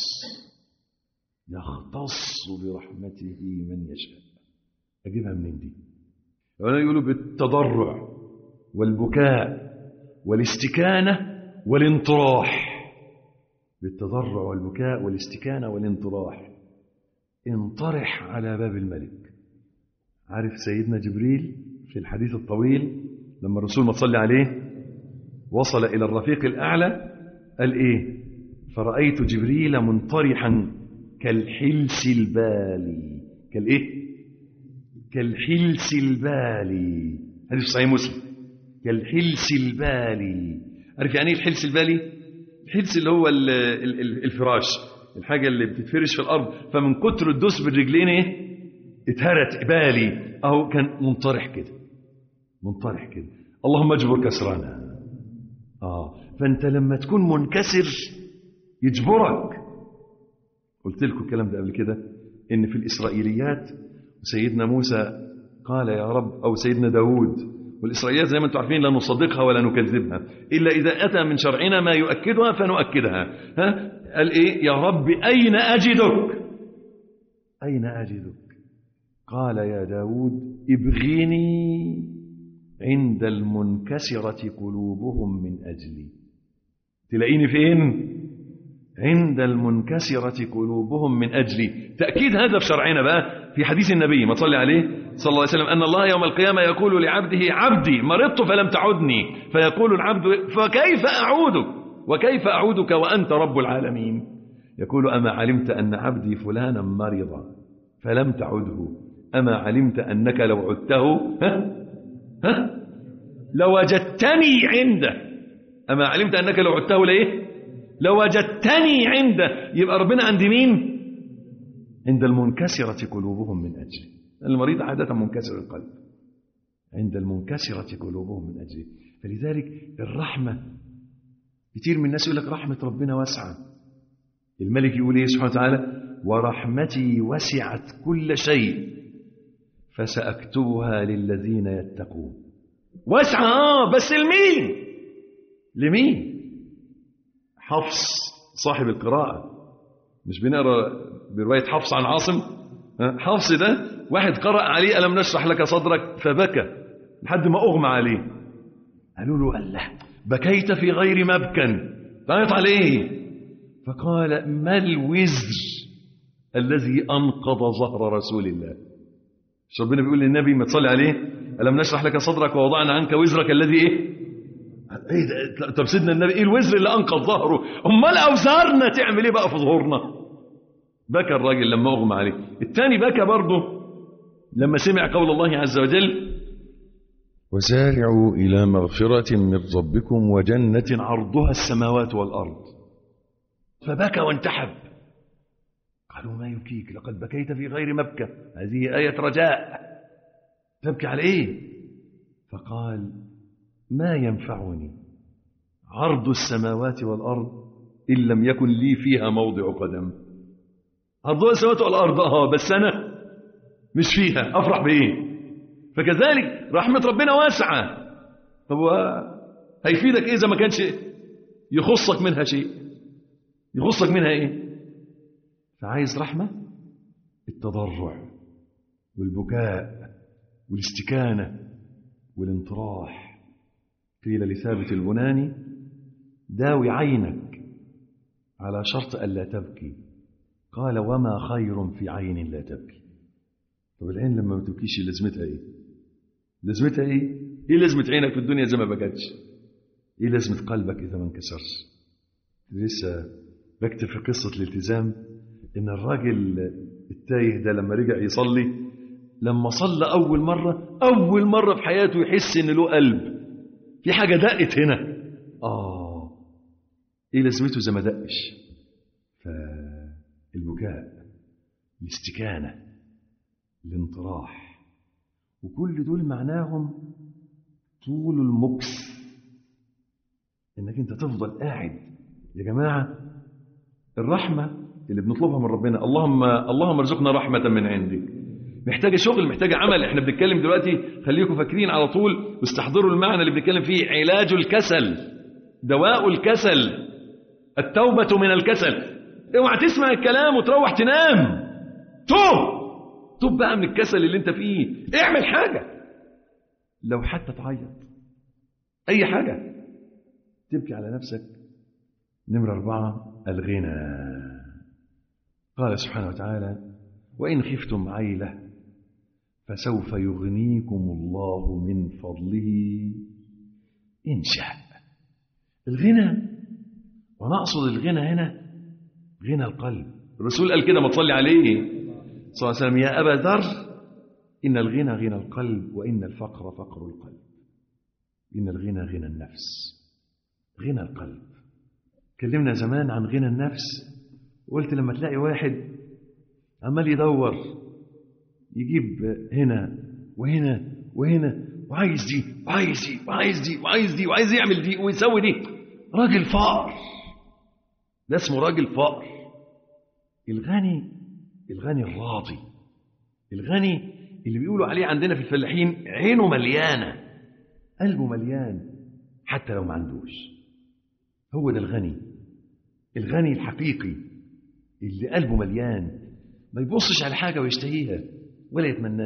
يختص برحمته من يشاء. أجيبها منين دي؟ وأنا يقولوا بالتضرع والبكاء والاستكانة والانطراح. بالتضرع والبكاء والاستكانة والانطراح. انطرح على باب الملك. عارف سيدنا جبريل في الحديث الطويل لما الرسول ما صلى عليه وصل إلى الرفيق الأعلى قال إيه؟ فرأيت جبريل منطرحا كالحلس البالي. كالإيه؟ كالحلس البالي. حديث صحيح مسلم. كالحلس البالي. عارف يعني إيه الحلس البالي؟ الحلس اللي هو الفراش، الحاجة اللي بتتفرش في الأرض، فمن كتر الدوس بالرجلين إيه؟ اتهرت بالي. أهو كان منطرح كده، منطرح كده. اللهم اجبر كسرنا. آه فأنت لما تكون منكسر يجبرك. قلت لكم الكلام ده قبل كده، إن في الإسرائيليات سيدنا موسى قال يا رب، أو سيدنا داود، والإسرائيليات زي ما أنتم عارفين لا نصدقها ولا نكذبها إلا إذا أتى من شرعنا ما يؤكدها فنؤكدها. ها؟ قال إيه؟ يا رب أين أجدك؟ أين أجدك؟ قال يا داود ابغني عند المنكسرة قلوبهم من أجلي. تلاقيني فين؟ عند المنكسرة قلوبهم من أجلي. تأكيد هذا في شرعنا بقى في حديث النبي ما صلى عليه صلى الله عليه وسلم أن الله يوم القيامة يقول لعبده عبدي مرضت فلم تعدني، فيقول العبد فكيف أعودك وكيف أعودك وأنت رب العالمين؟ يقول أما علمت أن عبدي فلانا مرض فلم تعده، أما علمت أنك لو عدته ها ها لوجدتني عنده، أما علمت أنك لو عدته ليه لوجدتني عنده. يبقى ربنا عند مين؟ عند المنكسرة قلوبهم من أجلي. المريض عادة منكسر القلب، عند المنكسرة قلوبهم من أجلي. فلذلك الرحمة كتير من الناس يقول لك رحمة ربنا واسعة. الملك يقول ايه سبحانه وتعالى؟ ورحمتي وسعت كل شيء فسأكتبها للذين يتقون. واسعة اه بس لمين؟ لمين؟ حفص صاحب القراءة، مش بنقرأ برواية حفص عن عاصم؟ حفص ده واحد قرأ عليه ألم نشرح لك صدرك فبكى لحد ما أغمى عليه. قالوا له الله بكيت في غير مبكى تعيط عليه؟ فقال ما الوزر الذي أنقض ظهر رسول الله. مش ربنا بيقول للنبي ما تصلي عليه ألم نشرح لك صدرك ووضعنا عنك وزرك الذي ايه ايه طب سيدنا النبي ايه الوزر اللي أنقض ظهره؟ امال أوزارنا تعمل ايه بقى في ظهورنا؟ بكى الراجل لما أغمى عليه. الثاني بكى برضه لما سمع قول الله عز وجل وسارعوا إلى مغفرة من ربكم وجنة عرضها السماوات والأرض، فبكى وانتحب. قالوا ما يبكيك لقد بكيت في غير مبكى، هذه آية رجاء، تبكي على ايه؟ فقال ما ينفعني عرض السماوات والأرض إن لم يكن لي فيها موضع قدم. عرضها السماوات والأرض اه بس أنا مش فيها، أفرح بإيه؟ فكذلك رحمة ربنا واسعة. طب هيفيدك إيه إذا ما كانش يخصك منها شيء؟ يخصك منها إيه؟ فعايز رحمة التضرع والبكاء والاستكانة والانطراح. قيل لثابت البناني داوي عينك على شرط ألا تبكي، قال وما خير في عين لا تبكي. طب العين لما ما تبكيش لازمتها ايه؟ لازمتها ايه؟ ايه لازمة عينك في الدنيا اذا ما بكتش؟ ايه لازمة قلبك اذا ما انكسرش؟ لسه بكتب في قصة الالتزام ان الراجل التايه ده لما رجع يصلي، لما صلى اول مرة اول مرة في حياته يحس ان له قلب، في حاجة دقت هنا. اه ايه لازمته اذا ما دقش؟ فالبكاء، الاستكانة، الانطراح، وكل دول معناهم طول المكس، انك انت تفضل قاعد. يا جماعة الرحمة اللي بنطلبها من ربنا، اللهم اللهم ارزقنا رحمة من عندك، محتاجة شغل، محتاجة عمل. احنا بنتكلم دلوقتي، خليكم فاكرين على طول واستحضروا المعنى اللي بنتكلم فيه، علاج الكسل، دواء الكسل، التوبة من الكسل. اوعى تسمع الكلام وتروح تنام، توب توب بقى من الكسل اللي انت فيه. اعمل حاجة، لو حتى تعيط، اي حاجة تبكي على نفسك. نمرة أربعة الغنى. قال سبحانه وتعالى وإن خفتم عيلة فسوف يغنيكم الله من فضله إن شاء. الغنى، وأنا أقصد الغنى هنا غنى القلب. الرسول قال كده ما تصلي عليه صلى الله عليه وسلم يا أبا ذر إن الغنى غنى القلب وإن الفقر فقر القلب. إن الغنى غنى النفس، غنى القلب. كلمنا زمان عن غنى النفس، وقلت لما تلاقي واحد عمال يدور يجيب هنا وهنا وهنا وعايز دي وعايز دي وعايز دي وعايز دي وعايز يعمل دي ويسوي دي، راجل فقر، ده اسمه راجل فقر. الغني الغني الراضي، الغني اللي بيقولوا عليه عندنا في الفلاحين عينه مليانة، قلبه مليان حتى لو ما عندوش. هو ده الغني، الغني الحقيقي اللي قلبه مليان، ما يبصش على حاجة ويشتهيها ولا يتمناها.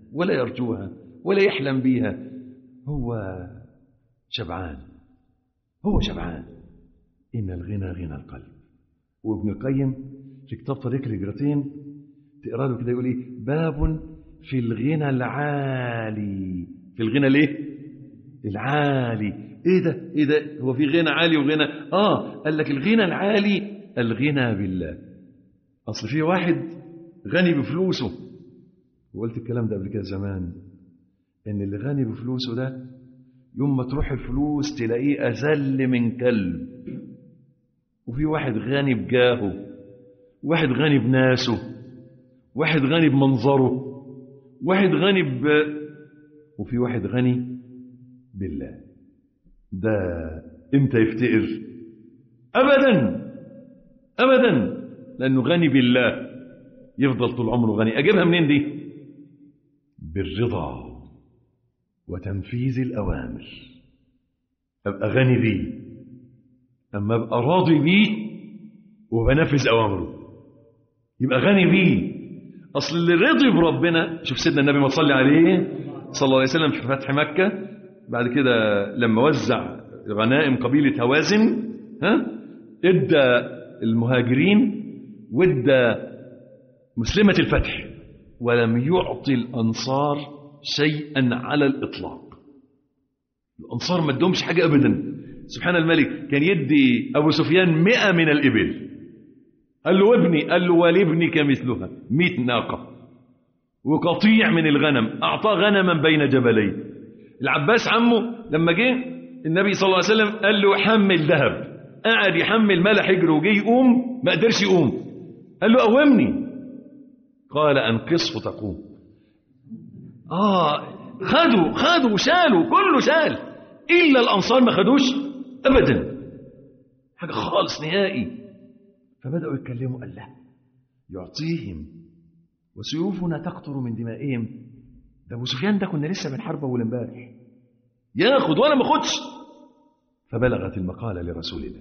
ولا يرجوها ولا يحلم بيها. هو شبعان، هو شبعان. إن الغنى غنى القلب. وابن القيم في كتاب طريق الهجرتين تقرأ له كده يقول إيه؟ باب في الغنى العالي. في الغنى ليه؟ العالي. إيه ده؟ إيه ده؟ هو في غنى عالي وغنى؟ آه قال لك الغنى العالي الغنى بالله. أصل في واحد غني بفلوسه، وقلت الكلام ده قبل كده زمان، إن اللي غني بفلوسه ده يوم ما تروح الفلوس تلاقيه أذل من كلب. وفي واحد غني بجاهه، واحد غني بناسه، واحد غني بمنظره، واحد غني ب... وفي واحد غني بالله. ده امتى يفتقر؟ أبدا أبدا، لأنه غني بالله يفضل طول عمره غني. أجيبها منين دي؟ بالرضا وتنفيذ الأوامر. أبقى غني بيه، أما أبقى راضي بيه وبنفذ أوامره يبقى غني بيه. أصل اللي رضي بربنا، شوف سيدنا النبي ما صلي عليه صلى الله عليه وسلم في فتح مكة، بعد كده لما وزع غنائم قبيلة هوازن، ها ادى المهاجرين وادى مسلمة الفتح، ولم يعطي الأنصار شيئا على الإطلاق. الأنصار ما ادهمش حاجة أبدا. سبحان الملك، كان يدي أبو سفيان مئة من الإبل، قال له ابني، قال له ولابنك مثلها مئة ناقة وقطيع من الغنم، أعطاه غنما بين جبلين. العباس عمه لما جه النبي صلى الله عليه وسلم قال له حمل ذهب، قعد يحمل مال حجره وجي يقوم ما قدرش يقوم، قال له قومني، قال أنقصه تقوم. آه خدوا خدوا شالوا، كله شال، إلا الأنصار ما خدوش أبدا حاجة خالص نهائي. فبدأوا يتكلموا، قال لا يعطيهم وسيوفنا تقطر من دمائهم. ده أبو سفيان ده كنا لسه بنحاربه أول امبارح، ياخد وأنا ما أخدش. فبلغت المقالة لرسول الله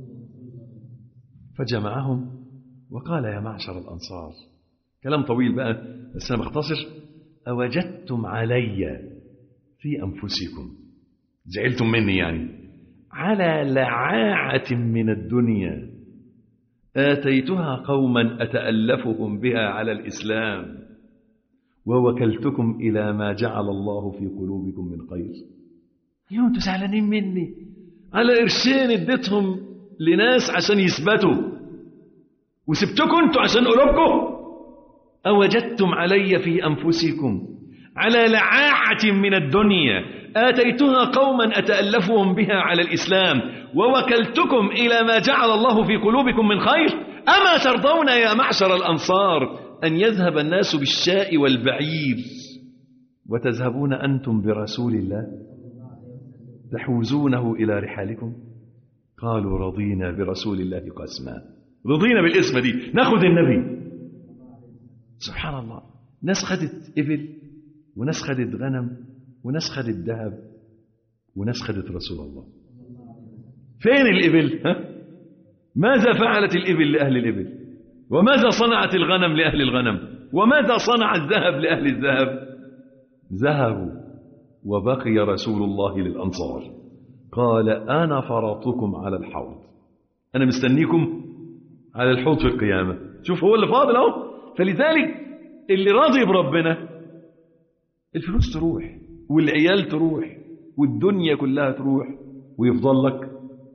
فجمعهم وقال يا معشر الأنصار، كلام طويل بقى بس أنا بختصر، أوجدتم علي في أنفسكم، زعلتم مني يعني، على لعاعة من الدنيا آتيتها قوما أتألفهم بها على الإسلام ووكلتكم إلى ما جعل الله في قلوبكم من خير. اليوم أنتوا زعلانين مني على قرشين اديتهم لناس عشان يثبتوا، وسبتكم أنتوا عشان قلوبكم. أوجدتم علي في أنفسكم على لعاعة من الدنيا آتيتها قوما أتألفهم بها على الإسلام ووكلتكم إلى ما جعل الله في قلوبكم من خير. أما ترضون يا معشر الأنصار أن يذهب الناس بالشاء والبعير وتذهبون أنتم برسول الله تحوزونه إلى رحالكم؟ قالوا رضينا برسول الله قسما. رضينا بالاسم دي، ناخذ النبي. سبحان الله، ناس خدت إبل وناس خدت غنم وناس خدت ذهب وناس خدت رسول الله. فين الإبل؟ ها؟ ماذا فعلت الإبل لأهل الإبل؟ وماذا صنعت الغنم لأهل الغنم؟ وماذا صنع الذهب لأهل الذهب؟ ذهبوا وبقي رسول الله للأنصار. قال أنا فرطكم على الحوض، أنا مستنيكم على الحوض في القيامة. شوف هو اللي فاضل أهو. فلذلك اللي راضي بربنا الفلوس تروح والعيال تروح والدنيا كلها تروح ويفضل لك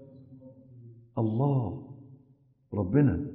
الله ربنا.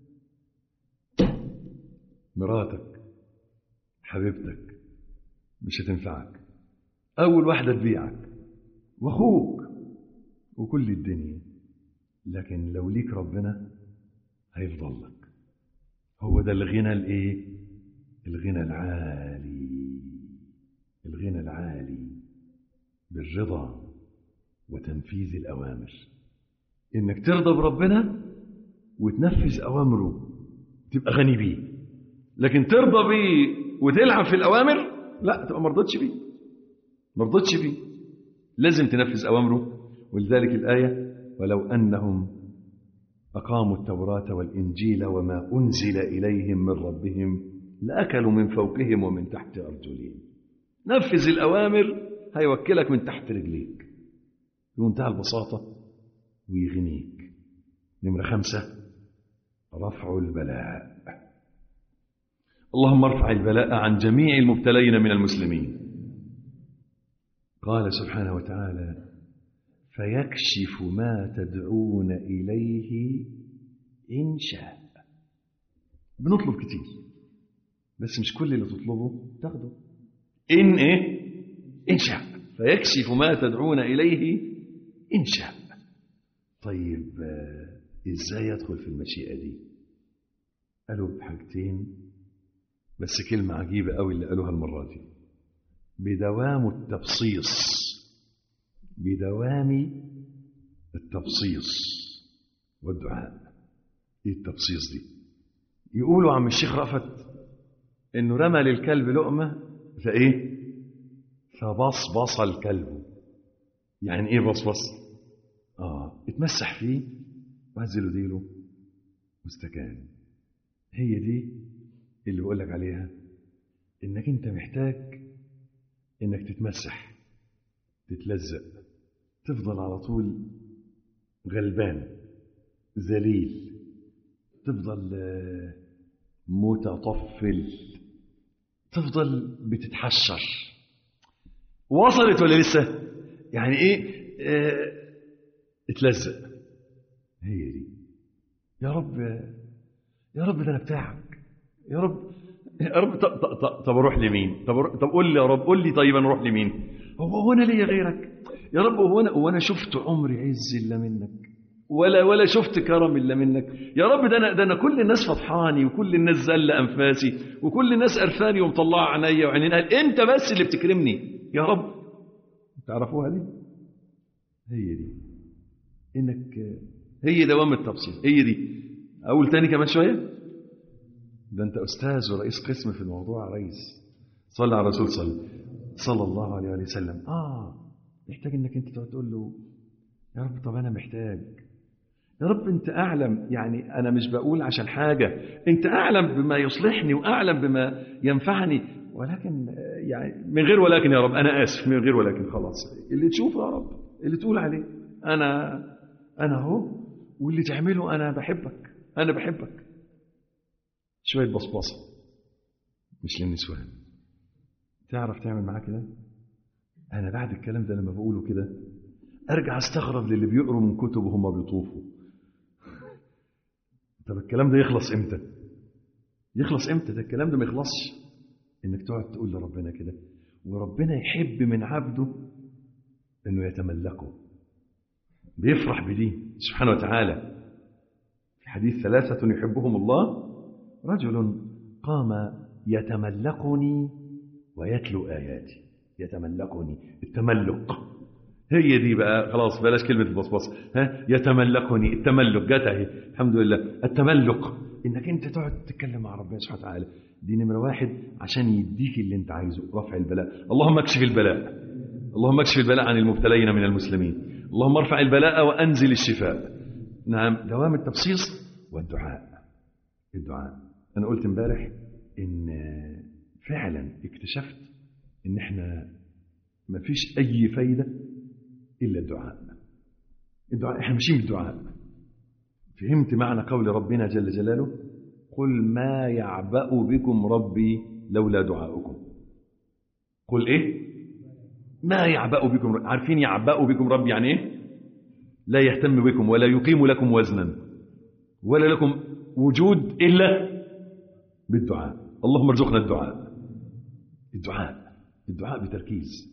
مراتك حبيبتك مش هتنفعك، أول واحدة تبيعك، وأخوك وكل الدنيا، لكن لو ليك ربنا هيفضل لك. هو ده الغنى الايه؟ الغنى العالي. الغنى العالي بالرضا وتنفيذ الأوامر، إنك ترضى بربنا وتنفذ أوامره تبقى غني بيه. لكن ترضى بيه وتلعب في الأوامر لا، تبقى مرضتش بيه، مرضتش بيه. لازم تنفذ أوامره. ولذلك الآية ولو أنهم أقاموا التوراة والإنجيل وما أنزل إليهم من ربهم لأكلوا من فوقهم ومن تحت أرجلهم. نفذ الأوامر هيوكلك من تحت رجليك بمنتهى البساطة ويغنيك. نمرة خمسة، رفع البلاء. اللهم ارفع البلاء عن جميع المبتلين من المسلمين. قال سبحانه وتعالى: فيكشف ما تدعون إليه إن شاء. بنطلب كتير بس مش كل اللي تطلبه تاخده. إن إيه؟ إن شاء. فيكشف ما تدعون إليه إن شاء. طيب إزاي يدخل في المشيئة دي؟ قالوا بحاجتين بس كلمة عجيبة قوي اللي قالوها المرة دي: بدوام التبصيص. بدوام التبصيص والدعاء. ايه التبصيص دي؟ يقولوا عم الشيخ رأفت انه رمى للكلب لقمة فايه فبصبص الكلب. يعني ايه بصبص؟ اه اتمسح فيه وهزله ديله واستكان. هي دي اللي بقول لك عليها، انك انت محتاج انك تتمسح، تتلزق، تفضل على طول غلبان ذليل، تفضل متطفل، تفضل بتتحشر. وصلت ولا لسه؟ يعني ايه اه اتلزق. هي دي. يا رب يا رب ده انا بتاعك يا رب يا رب. طب, طب, طب اروح لمين؟ طب طب قول لي يا رب، قول لي طيب انا اروح لمين؟ هو هو انا ليا غيرك يا رب؟ هو انا هو انا شفت عمري عز الا منك، ولا ولا شفت كرم الا منك يا رب. ده انا ده انا كل الناس فضحاني وكل الناس زل انفاسي وكل الناس قرفاني ومطلعه عينيا وعينين. انت بس اللي بتكرمني يا رب. تعرفوها دي؟ هي دي انك هي دوام التبسيط. هي دي. اقول تاني كمان شويه. ده انت استاذ ورئيس قسم في الموضوع يا ريس. صلى على الرسول صلى صلى الله عليه وسلم. اه محتاج انك انت تقعد تقول له يا رب طب انا محتاج يا رب. انت اعلم. يعني انا مش بقول عشان حاجه، انت اعلم بما يصلحني واعلم بما ينفعني، ولكن يعني من غير ولكن يا رب. انا اسف، من غير ولكن. خلاص اللي تشوفه يا رب، اللي تقول عليه انا انا اهو، واللي تعمله انا بحبك انا بحبك. شويه بصبصه مش للنسوان. تعرف تعمل معاه كده؟ انا بعد الكلام ده لما بقوله كده ارجع استغرب للي بيقروا من كتب وهم بيطوفوا. طب الكلام ده يخلص امتى؟ يخلص امتى ده؟ الكلام ده ما يخلصش. انك تقعد تقول لربنا كده، وربنا يحب من عبده انه يتملكه، بيفرح بدي سبحانه وتعالى. في حديث ثلاثة يحبهم الله: رجل قام يتملكني ويتلو آياتي. يتملكني، التملك. هي دي بقى. خلاص بلاش كلمة البصبص. ها يتملكني، التملك جت اهي الحمد لله. التملك انك انت تقعد تتكلم مع ربنا سبحانه وتعالى. دي نمرة واحد عشان يديك اللي انت عايزه، رفع البلاء. اللهم اكشف البلاء، اللهم اكشف البلاء عن المبتلين من المسلمين. اللهم ارفع البلاء وانزل الشفاء. نعم، دوام التبصيص والدعاء. الدعاء انا قلت امبارح ان فعلا اكتشفت ان احنا ما فيش اي فايدة الا الدعاء. الدعاء احنا ماشيين بالدعاء. فهمت معنى قول ربنا جل جلاله: قل ما يعبأ بكم ربي لولا دعاؤكم. قل ايه؟ ما يعبأ بكم ربي. عارفين يعبأ بكم ربي يعني ايه؟ لا يهتم بكم ولا يقيم لكم وزنا ولا لكم وجود الا بالدعاء. اللهم ارزقنا الدعاء. الدعاء الدعاء بتركيز.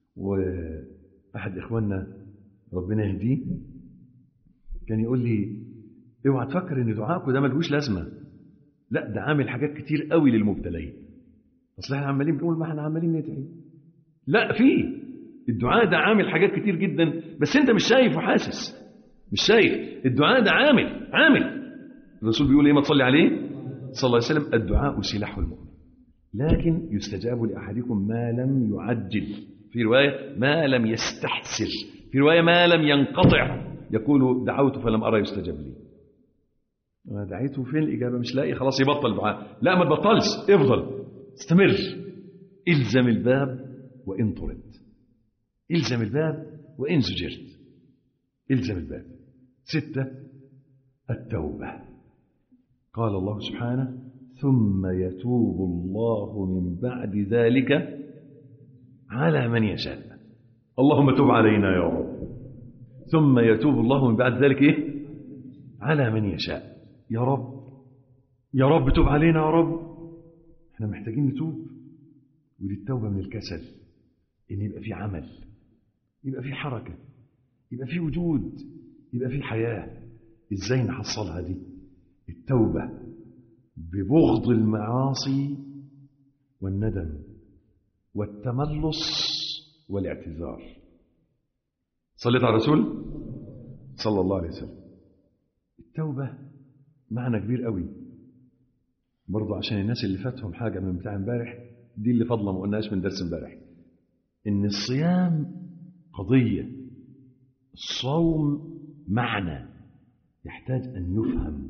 واحد اخواننا ربنا يهديه كان يقول لي: اوعى تفكر ان دعائكم ده ملهوش لازمه، لا ده عامل حاجات كتير قوي للمبتلين. اصل احنا عمالين بنقول ما احنا عمالين ندعي. لا، في الدعاء ده عامل حاجات كتير جدا بس انت مش شايف وحاسس. مش شايف. الدعاء ده عامل عامل الرسول بيقول ايه؟ ما تصلي عليه صلى الله عليه وسلم: الدعاء سلاح المؤمن لكن يستجاب لأحدكم ما لم يعجل. في رواية ما لم يستحسر. في رواية ما لم ينقطع. يقول: دعوت فلم أرى يستجاب لي. أنا دعيته فين الإجابة؟ مش لاقي، خلاص يبطل دعاء. لا ما تبطلش، افضل استمر، إلزم الباب وإن طرد، إلزم الباب وإن زجرت، إلزم الباب. ستة، التوبة. قال الله سبحانه ثم يتوب الله من بعد ذلك على من يشاء. اللهم تب علينا يا رب. ثم يتوب الله من بعد ذلك إيه؟ على من يشاء. يا رب يا رب تب علينا يا رب. احنا محتاجين نتوب. ودي التوبة من الكسل، إن يبقى في عمل، يبقى في حركة، يبقى في وجود، يبقى في حياة. إزاي نحصلها دي؟ التوبة ببغض المعاصي والندم والتملص والاعتذار. صليت على الرسول صلى الله عليه وسلم. التوبة معنى كبير قوي برضه، عشان الناس اللي فاتهم حاجة من بتاع امبارح دي اللي فضلا ما قلناش من درس امبارح، إن الصيام قضية، الصوم معنى يحتاج أن يفهم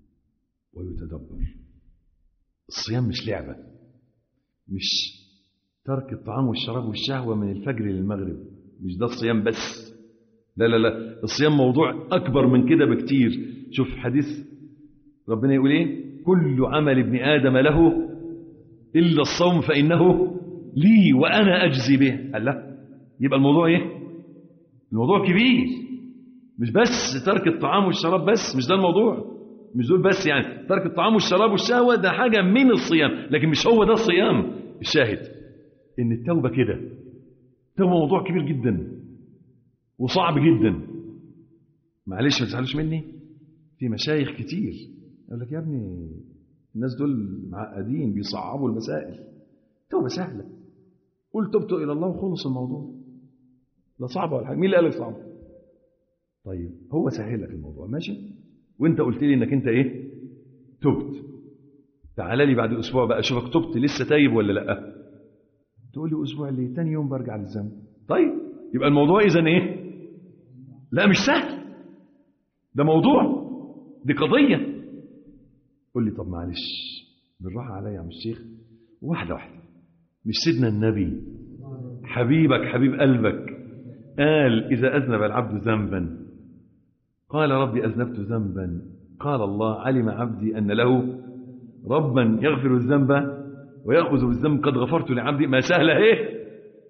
ويتدبر. الصيام مش لعبة، مش ترك الطعام والشراب والشهوة من الفجر للمغرب، مش ده الصيام بس. لا لا لا، الصيام موضوع أكبر من كده بكتير. شوف حديث ربنا يقول إيه؟ كل عمل ابن آدم له إلا الصوم فإنه لي وأنا أجزي به. قال لا، يبقى الموضوع إيه؟ الموضوع كبير، مش بس ترك الطعام والشراب بس، مش ده الموضوع، مش دول بس. يعني ترك الطعام والشراب والشهوة ده حاجة من الصيام، لكن مش هو ده الصيام. الشاهد إن التوبة كده، التوبة موضوع كبير جدا وصعب جدا. معلش ما تزعلوش مني، في مشايخ كتير يقول لك يا ابني الناس دول معقدين بيصعبوا المسائل. توبة سهلة، قل تبت إلى الله وخلص الموضوع. لا صعبة ولا حاجة. مين اللي قال لك صعبة؟ طيب هو سهل لك الموضوع ماشي، وانت قلت لي انك انت ايه؟ تبت. تعال لي بعد اسبوع بقى اشوفك تبت لسه تايب ولا لا. تقول لي اسبوع ليه؟ تاني يوم برجع للذنب. طيب يبقى الموضوع اذا ايه؟ لا مش سهل، ده موضوع، دي قضية. قول لي طب معلش بالراحة عليا يا عم الشيخ، واحدة واحدة. مش سيدنا النبي حبيبك حبيب قلبك قال إذا أذنب العبد ذنبا قال ربي أذنبت ذنبا، قال الله علم عبدي أن له ربا يغفر الذنب ويأخذ بالذنب قد غفرت لعبدي. ما سهلة ايه؟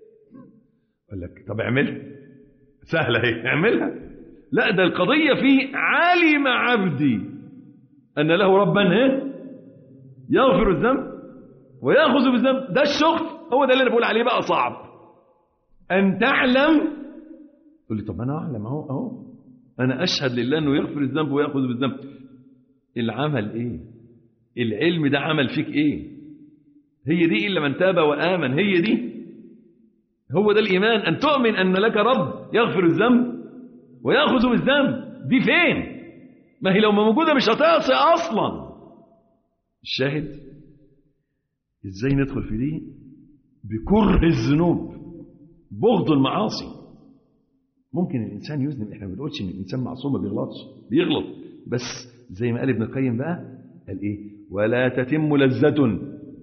قال لك طب اعملها، سهلة ايه؟ اعملها. لا ده القضية في علم عبدي أن له ربا ايه؟ يغفر الذنب ويأخذ بالذنب. ده الشغل، هو ده اللي أنا بقول عليه بقى صعب. أن تعلم. تقول لي طب أنا أعلم أهو أهو أنا أشهد لله أنه يغفر الذنب ويأخذ بالذنب. العمل إيه؟ العلم ده عمل فيك إيه؟ هي دي إلا من تاب وآمن، هي دي، هو ده الإيمان. أن تؤمن أن لك رب يغفر الذنب ويأخذ بالذنب. دي فين؟ ما هي لو ما موجودة مش هتعصي أصلا. الشاهد إزاي ندخل في دي؟ بكره الذنوب، بغض المعاصي. ممكن الإنسان يذنب، إحنا ما بنقولش إن الإنسان معصوم ما بيغلطش، بيغلط، بس زي ما قال ابن القيم بقى، قال إيه؟ ولا تتم لذة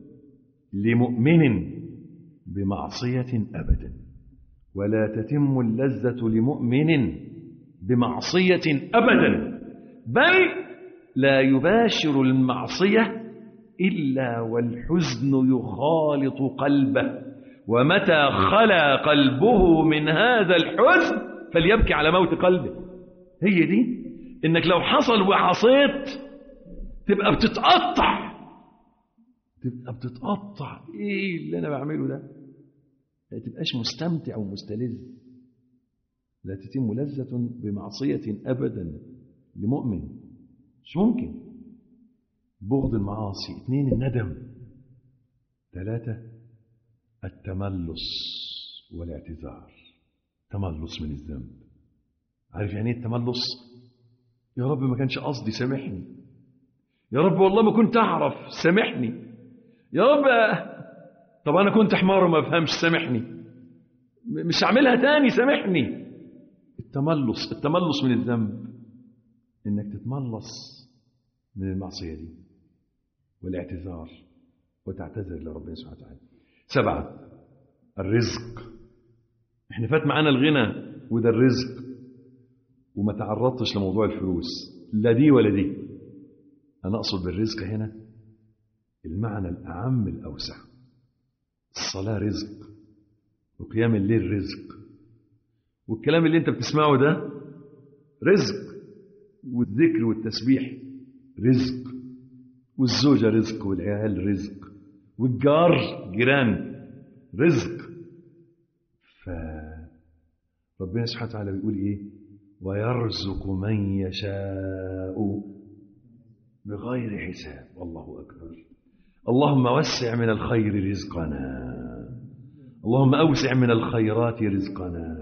لمؤمن بمعصية أبدا. ولا تتم اللذة لمؤمن بمعصية أبدا، بل لا يباشر المعصية إلا والحزن يخالط قلبه، ومتى خلا قلبه من هذا الحزن فليبكي على موت قلبه. هي دي، إنك لو حصل وعصيت تبقى بتتقطع، تبقى بتتقطع. إيه اللي أنا بعمله ده؟ ما تبقاش مستمتع ومستلذ. لا تتم لذة بمعصية أبدا لمؤمن، مش ممكن. بغض المعاصي. اثنين الندم. ثلاثة التملص والاعتذار. تملص من الذنب. عارف يعني ايه التملص؟ يا رب ما كانش قصدي سامحني، يا رب والله ما كنت أعرف سامحني، يا رب طب أنا كنت حمار وما أفهمش سامحني، مش هعملها تاني سامحني. التملص، التملص من الذنب، إنك تتملص من المعصية دي والاعتذار وتعتذر لربنا سبحانه وتعالى. سبعة، الرزق. احنا فات معانا الغنى وده الرزق، وما تعرضتش لموضوع الفلوس، لا دي ولا دي. أنا أقصد بالرزق هنا المعنى الأعم الأوسع. الصلاة رزق، وقيام الليل رزق، والكلام اللي انت بتسمعه ده رزق، والذكر والتسبيح رزق، والزوجة رزق، والعيال رزق، والجار جيران رزق. فربنا سبحانه وتعالى بيقول ايه؟ ويرزق من يشاء بغير حساب. الله أكبر. اللهم وسع من الخير رزقنا، اللهم أوسع من الخيرات رزقنا.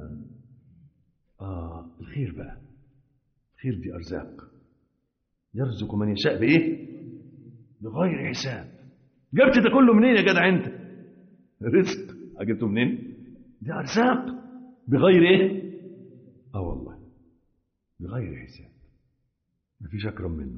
آه الخير بقى، الخير دي أرزاق. يرزق من يشاء بإيه؟ بغير حساب. جبت ده كله منين يا جدع أنت؟ رزق. جبته منين؟ دي أرزاق بغير إيه؟ آه والله بغير حساب، ما فيش أكرم منه.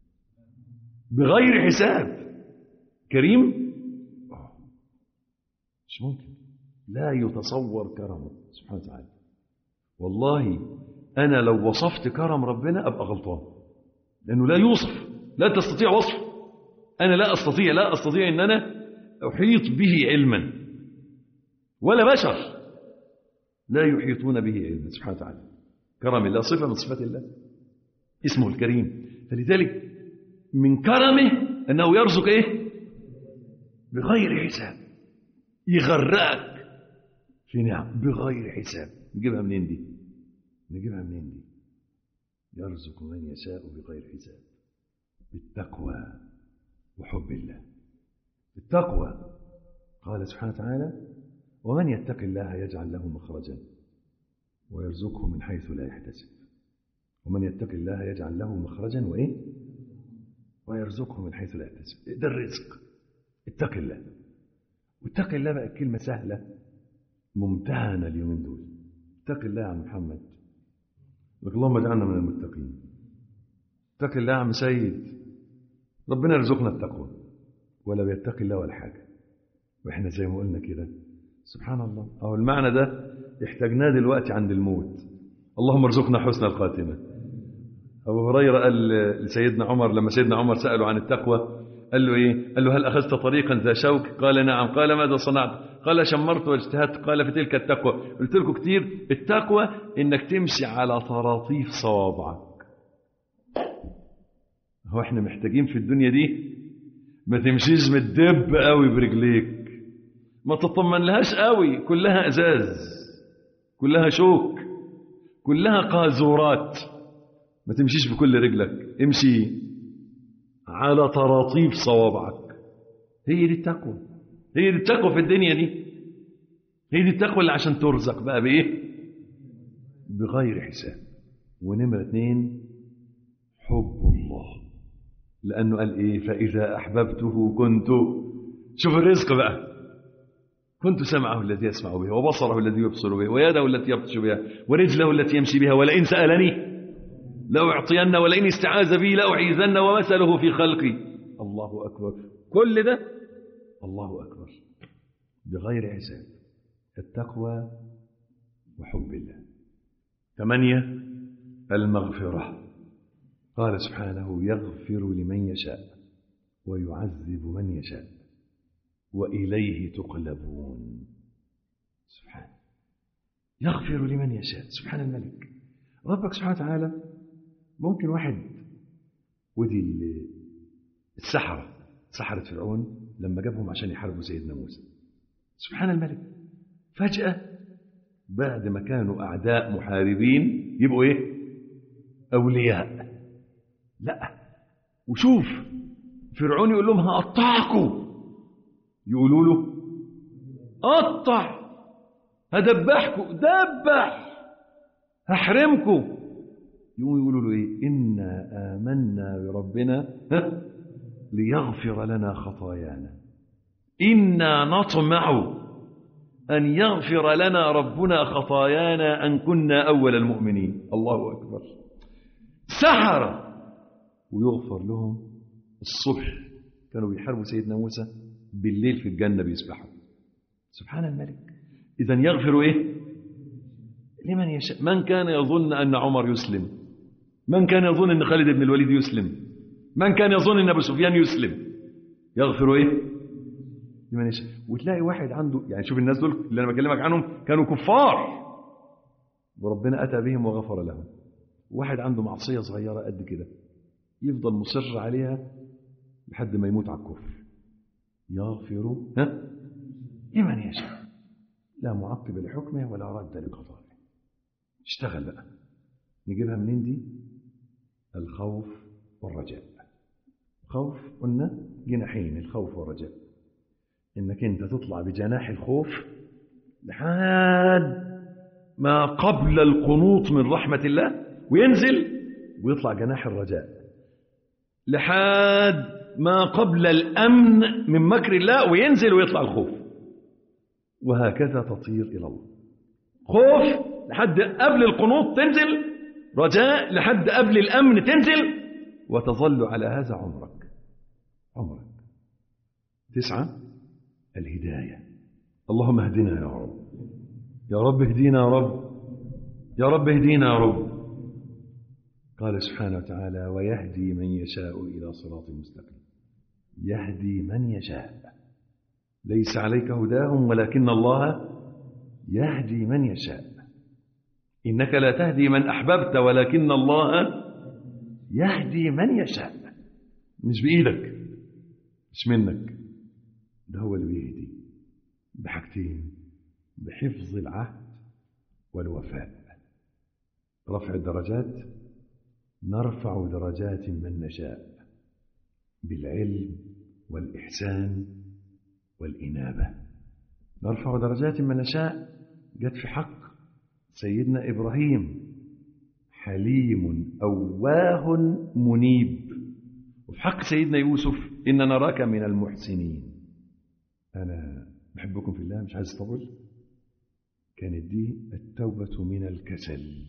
بغير حساب. كريم؟ آه. مش ممكن، لا يتصور كرمه سبحانه وتعالى. والله أنا لو وصفت كرم ربنا أبقى غلطان، لأنه لا يوصف، لا تستطيع وصفه. أنا لا أستطيع لا أستطيع أن أنا أحيط به علما، ولا بشر لا يحيطون به علما سبحانه وتعالى. كرم الله صفة من صفات الله، اسمه الكريم. فلذلك من كرمه أنه يرزق إيه؟ بغير حساب. يغرقك في نعم بغير حساب. نجيبها منين دي؟ نجيبها منين دي؟ يرزق من يشاء بغير حساب. بالتقوى وحب الله. التقوى قال سبحانه وتعالى ومن يتق الله يجعل له مخرجا ويرزقه من حيث لا يحتسب. ومن يتق الله يجعل له مخرجا وإيه؟ ويرزقه من حيث لا يحتسب. ده الرزق. اتق الله. واتق الله بقى كلمة سهلة ممتهنة اليومين دول. اتق الله يا عم محمد، لك اللهم اجعلنا من المتقين. اتق الله يا عم سيد، ربنا يرزقنا التقوى. ولا بيتقي الله ولا حاجة، واحنا زي ما قلنا كده سبحان الله. أو المعنى ده احتاجناه دلوقتي عند الموت. اللهم ارزقنا حسن الخاتمة. أبو هريرة قال لسيدنا عمر لما سيدنا عمر سأله عن التقوى قال له إيه؟ قال له هل أخذت طريقا ذا شوك؟ قال نعم. قال ماذا صنعت؟ قال شمرت واجتهدت. قال في تلك التقوى. قلت لكم كتير التقوى إنك تمشي على طراطيف صوابعك. هو احنا محتاجين في الدنيا دي ما تمشيش متدب قوي برجليك، ما تطمن لهاش قوي، كلها ازاز، كلها شوك، كلها قاذورات. ما تمشيش بكل رجلك، امشي على طراطيف صوابعك. هي دي التقوى، هي دي التقوى في الدنيا دي. هي دي التقوى اللي عشان ترزق بقى بايه؟ بغير حساب. ونمرة اثنين حب الله، لأنه قال إيه؟ فإذا أحببته كنت، شوف الرزق بقى، كنت سمعه الذي يسمع به، وبصره الذي يبصر به، ويده التي يبطش بها، ورجله التي يمشي بها، ولئن سألني لأعطين، ولئن استعاذ بي لأعيذن، ومثله في خلقي. الله أكبر. كل ده الله أكبر بغير حساب. التقوى وحب الله. ثمانية المغفرة. قال سبحانه يغفر لمن يشاء ويعذب من يشاء وإليه تقلبون. سبحانه يغفر لمن يشاء. سبحان الملك. ربك سبحانه وتعالى ممكن واحد، ودي السحرة، سحرة فرعون لما جابهم عشان يحاربوا سيدنا موسى. سبحان الملك. فجأة بعد ما كانوا أعداء محاربين يبقوا إيه؟ أولياء. لا، وشوف فرعون يقول لهم هقطعكم، يقولوا له قطع، هدبحكم، دبح، هحرمكم. يقوموا يقولوا له ايه؟ إنا آمنا بربنا ليغفر لنا خطايانا، إنا نطمع أن يغفر لنا ربنا خطايانا أن كنا أول المؤمنين. الله أكبر. سحرة ويغفر لهم الصبح. كانوا بيحاربوا سيدنا موسى، بالليل في الجنة بيسبحوا. سبحان الملك. إذن يغفر إيه؟ لمن يشاء. من كان يظن أن عمر يسلم؟ من كان يظن أن خالد بن الوليد يسلم؟ من كان يظن أن أبو سفيان يسلم؟ يغفر إيه؟ لمن يشاء. وتلاقي واحد عنده، يعني شوف الناس دول اللي أنا بكلمك عنهم كانوا كفار وربنا أتى بهم وغفر لهم. واحد عنده معصية صغيرة قد كده يفضل مصر عليها لحد ما يموت على الكفر. يغفر ها لمن يشاء لا معقب لحكمه ولا رد لقضائه. اشتغل بقى. نجيبها منين دي؟ الخوف والرجاء. خوف قلنا جناحين، الخوف والرجاء. انك انت تطلع بجناح الخوف لحد ما قبل القنوط من رحمة الله وينزل، ويطلع جناح الرجاء لحد ما قبل الأمن من مكر الله وينزل ويطلع الخوف، وهكذا تطير إلى الله. خوف لحد قبل القنوط تنزل، رجاء لحد قبل الأمن تنزل، وتظل على هذا عمرك عمرك تسعة. الهداية. اللهم اهدنا يا رب، يا رب اهدينا يا رب، يا رب اهدينا يا رب. قال سبحانه وتعالى ويهدي من يشاء إلى صراط مستقيم. يهدي من يشاء، ليس عليك هداهم ولكن الله يهدي من يشاء. إنك لا تهدي من أحببت ولكن الله يهدي من يشاء. مش بإيدك، مش منك، ده هو اللي بيهدي بحاجتين: بحفظ العهد والوفاء. رفع الدرجات، نرفع درجات من نشاء بالعلم والإحسان والإنابة. نرفع درجات من نشاء جت في حق سيدنا إبراهيم، حليم أواه منيب. وفي حق سيدنا يوسف إن نراك من المحسنين. أنا بحبكم في الله، مش عايز أطول. كانت دي التوبة من الكسل.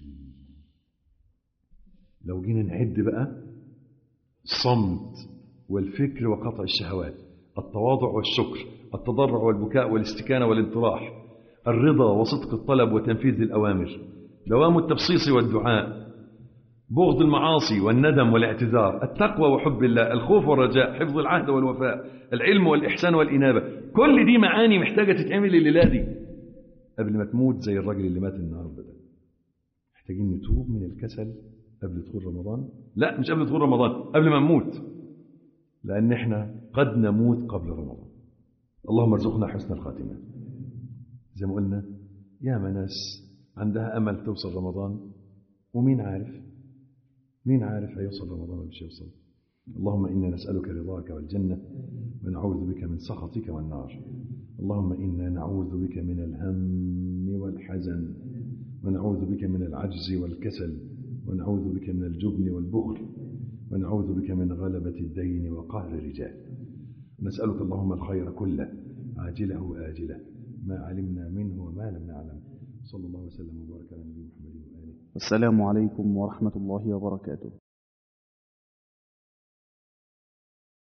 لو جينا نعد بقى: الصمت والفكر وقطع الشهوات، التواضع والشكر، التضرع والبكاء والاستكانة والانطراح، الرضا وصدق الطلب وتنفيذ الأوامر، دوام التبصيص والدعاء، بغض المعاصي والندم والاعتذار، التقوى وحب الله، الخوف والرجاء، حفظ العهد والوفاء، العلم والإحسان والإنابة. كل دي معاني محتاجة تتعمل الليلة دي قبل ما تموت، زي الراجل اللي مات النهارده ده. محتاجين نتوب من الكسل قبل دخول رمضان. لا، مش قبل دخول رمضان، قبل ما نموت، لأن احنا قد نموت قبل رمضان. اللهم ارزقنا حسن الخاتمة. زي ما قلنا، يا ناس عندها أمل توصل رمضان، ومين عارف مين عارف هيوصل رمضان ولا مش هيوصل. اللهم إنا نسألك رضاك والجنة ونعوذ بك من سخطك والنار. اللهم إنا نعوذ بك من الهم والحزن، ونعوذ بك من العجز والكسل، ونعوذ بك من الجبن والبخل، ونعوذ بك من غلبة الدين وقهر الرجال. نسألك اللهم الخير كله عاجله وآجله، ما علمنا منه وما لم نعلم. صلى الله وسلم وبارك على نبينا محمد وآله. السلام عليكم ورحمة الله وبركاته.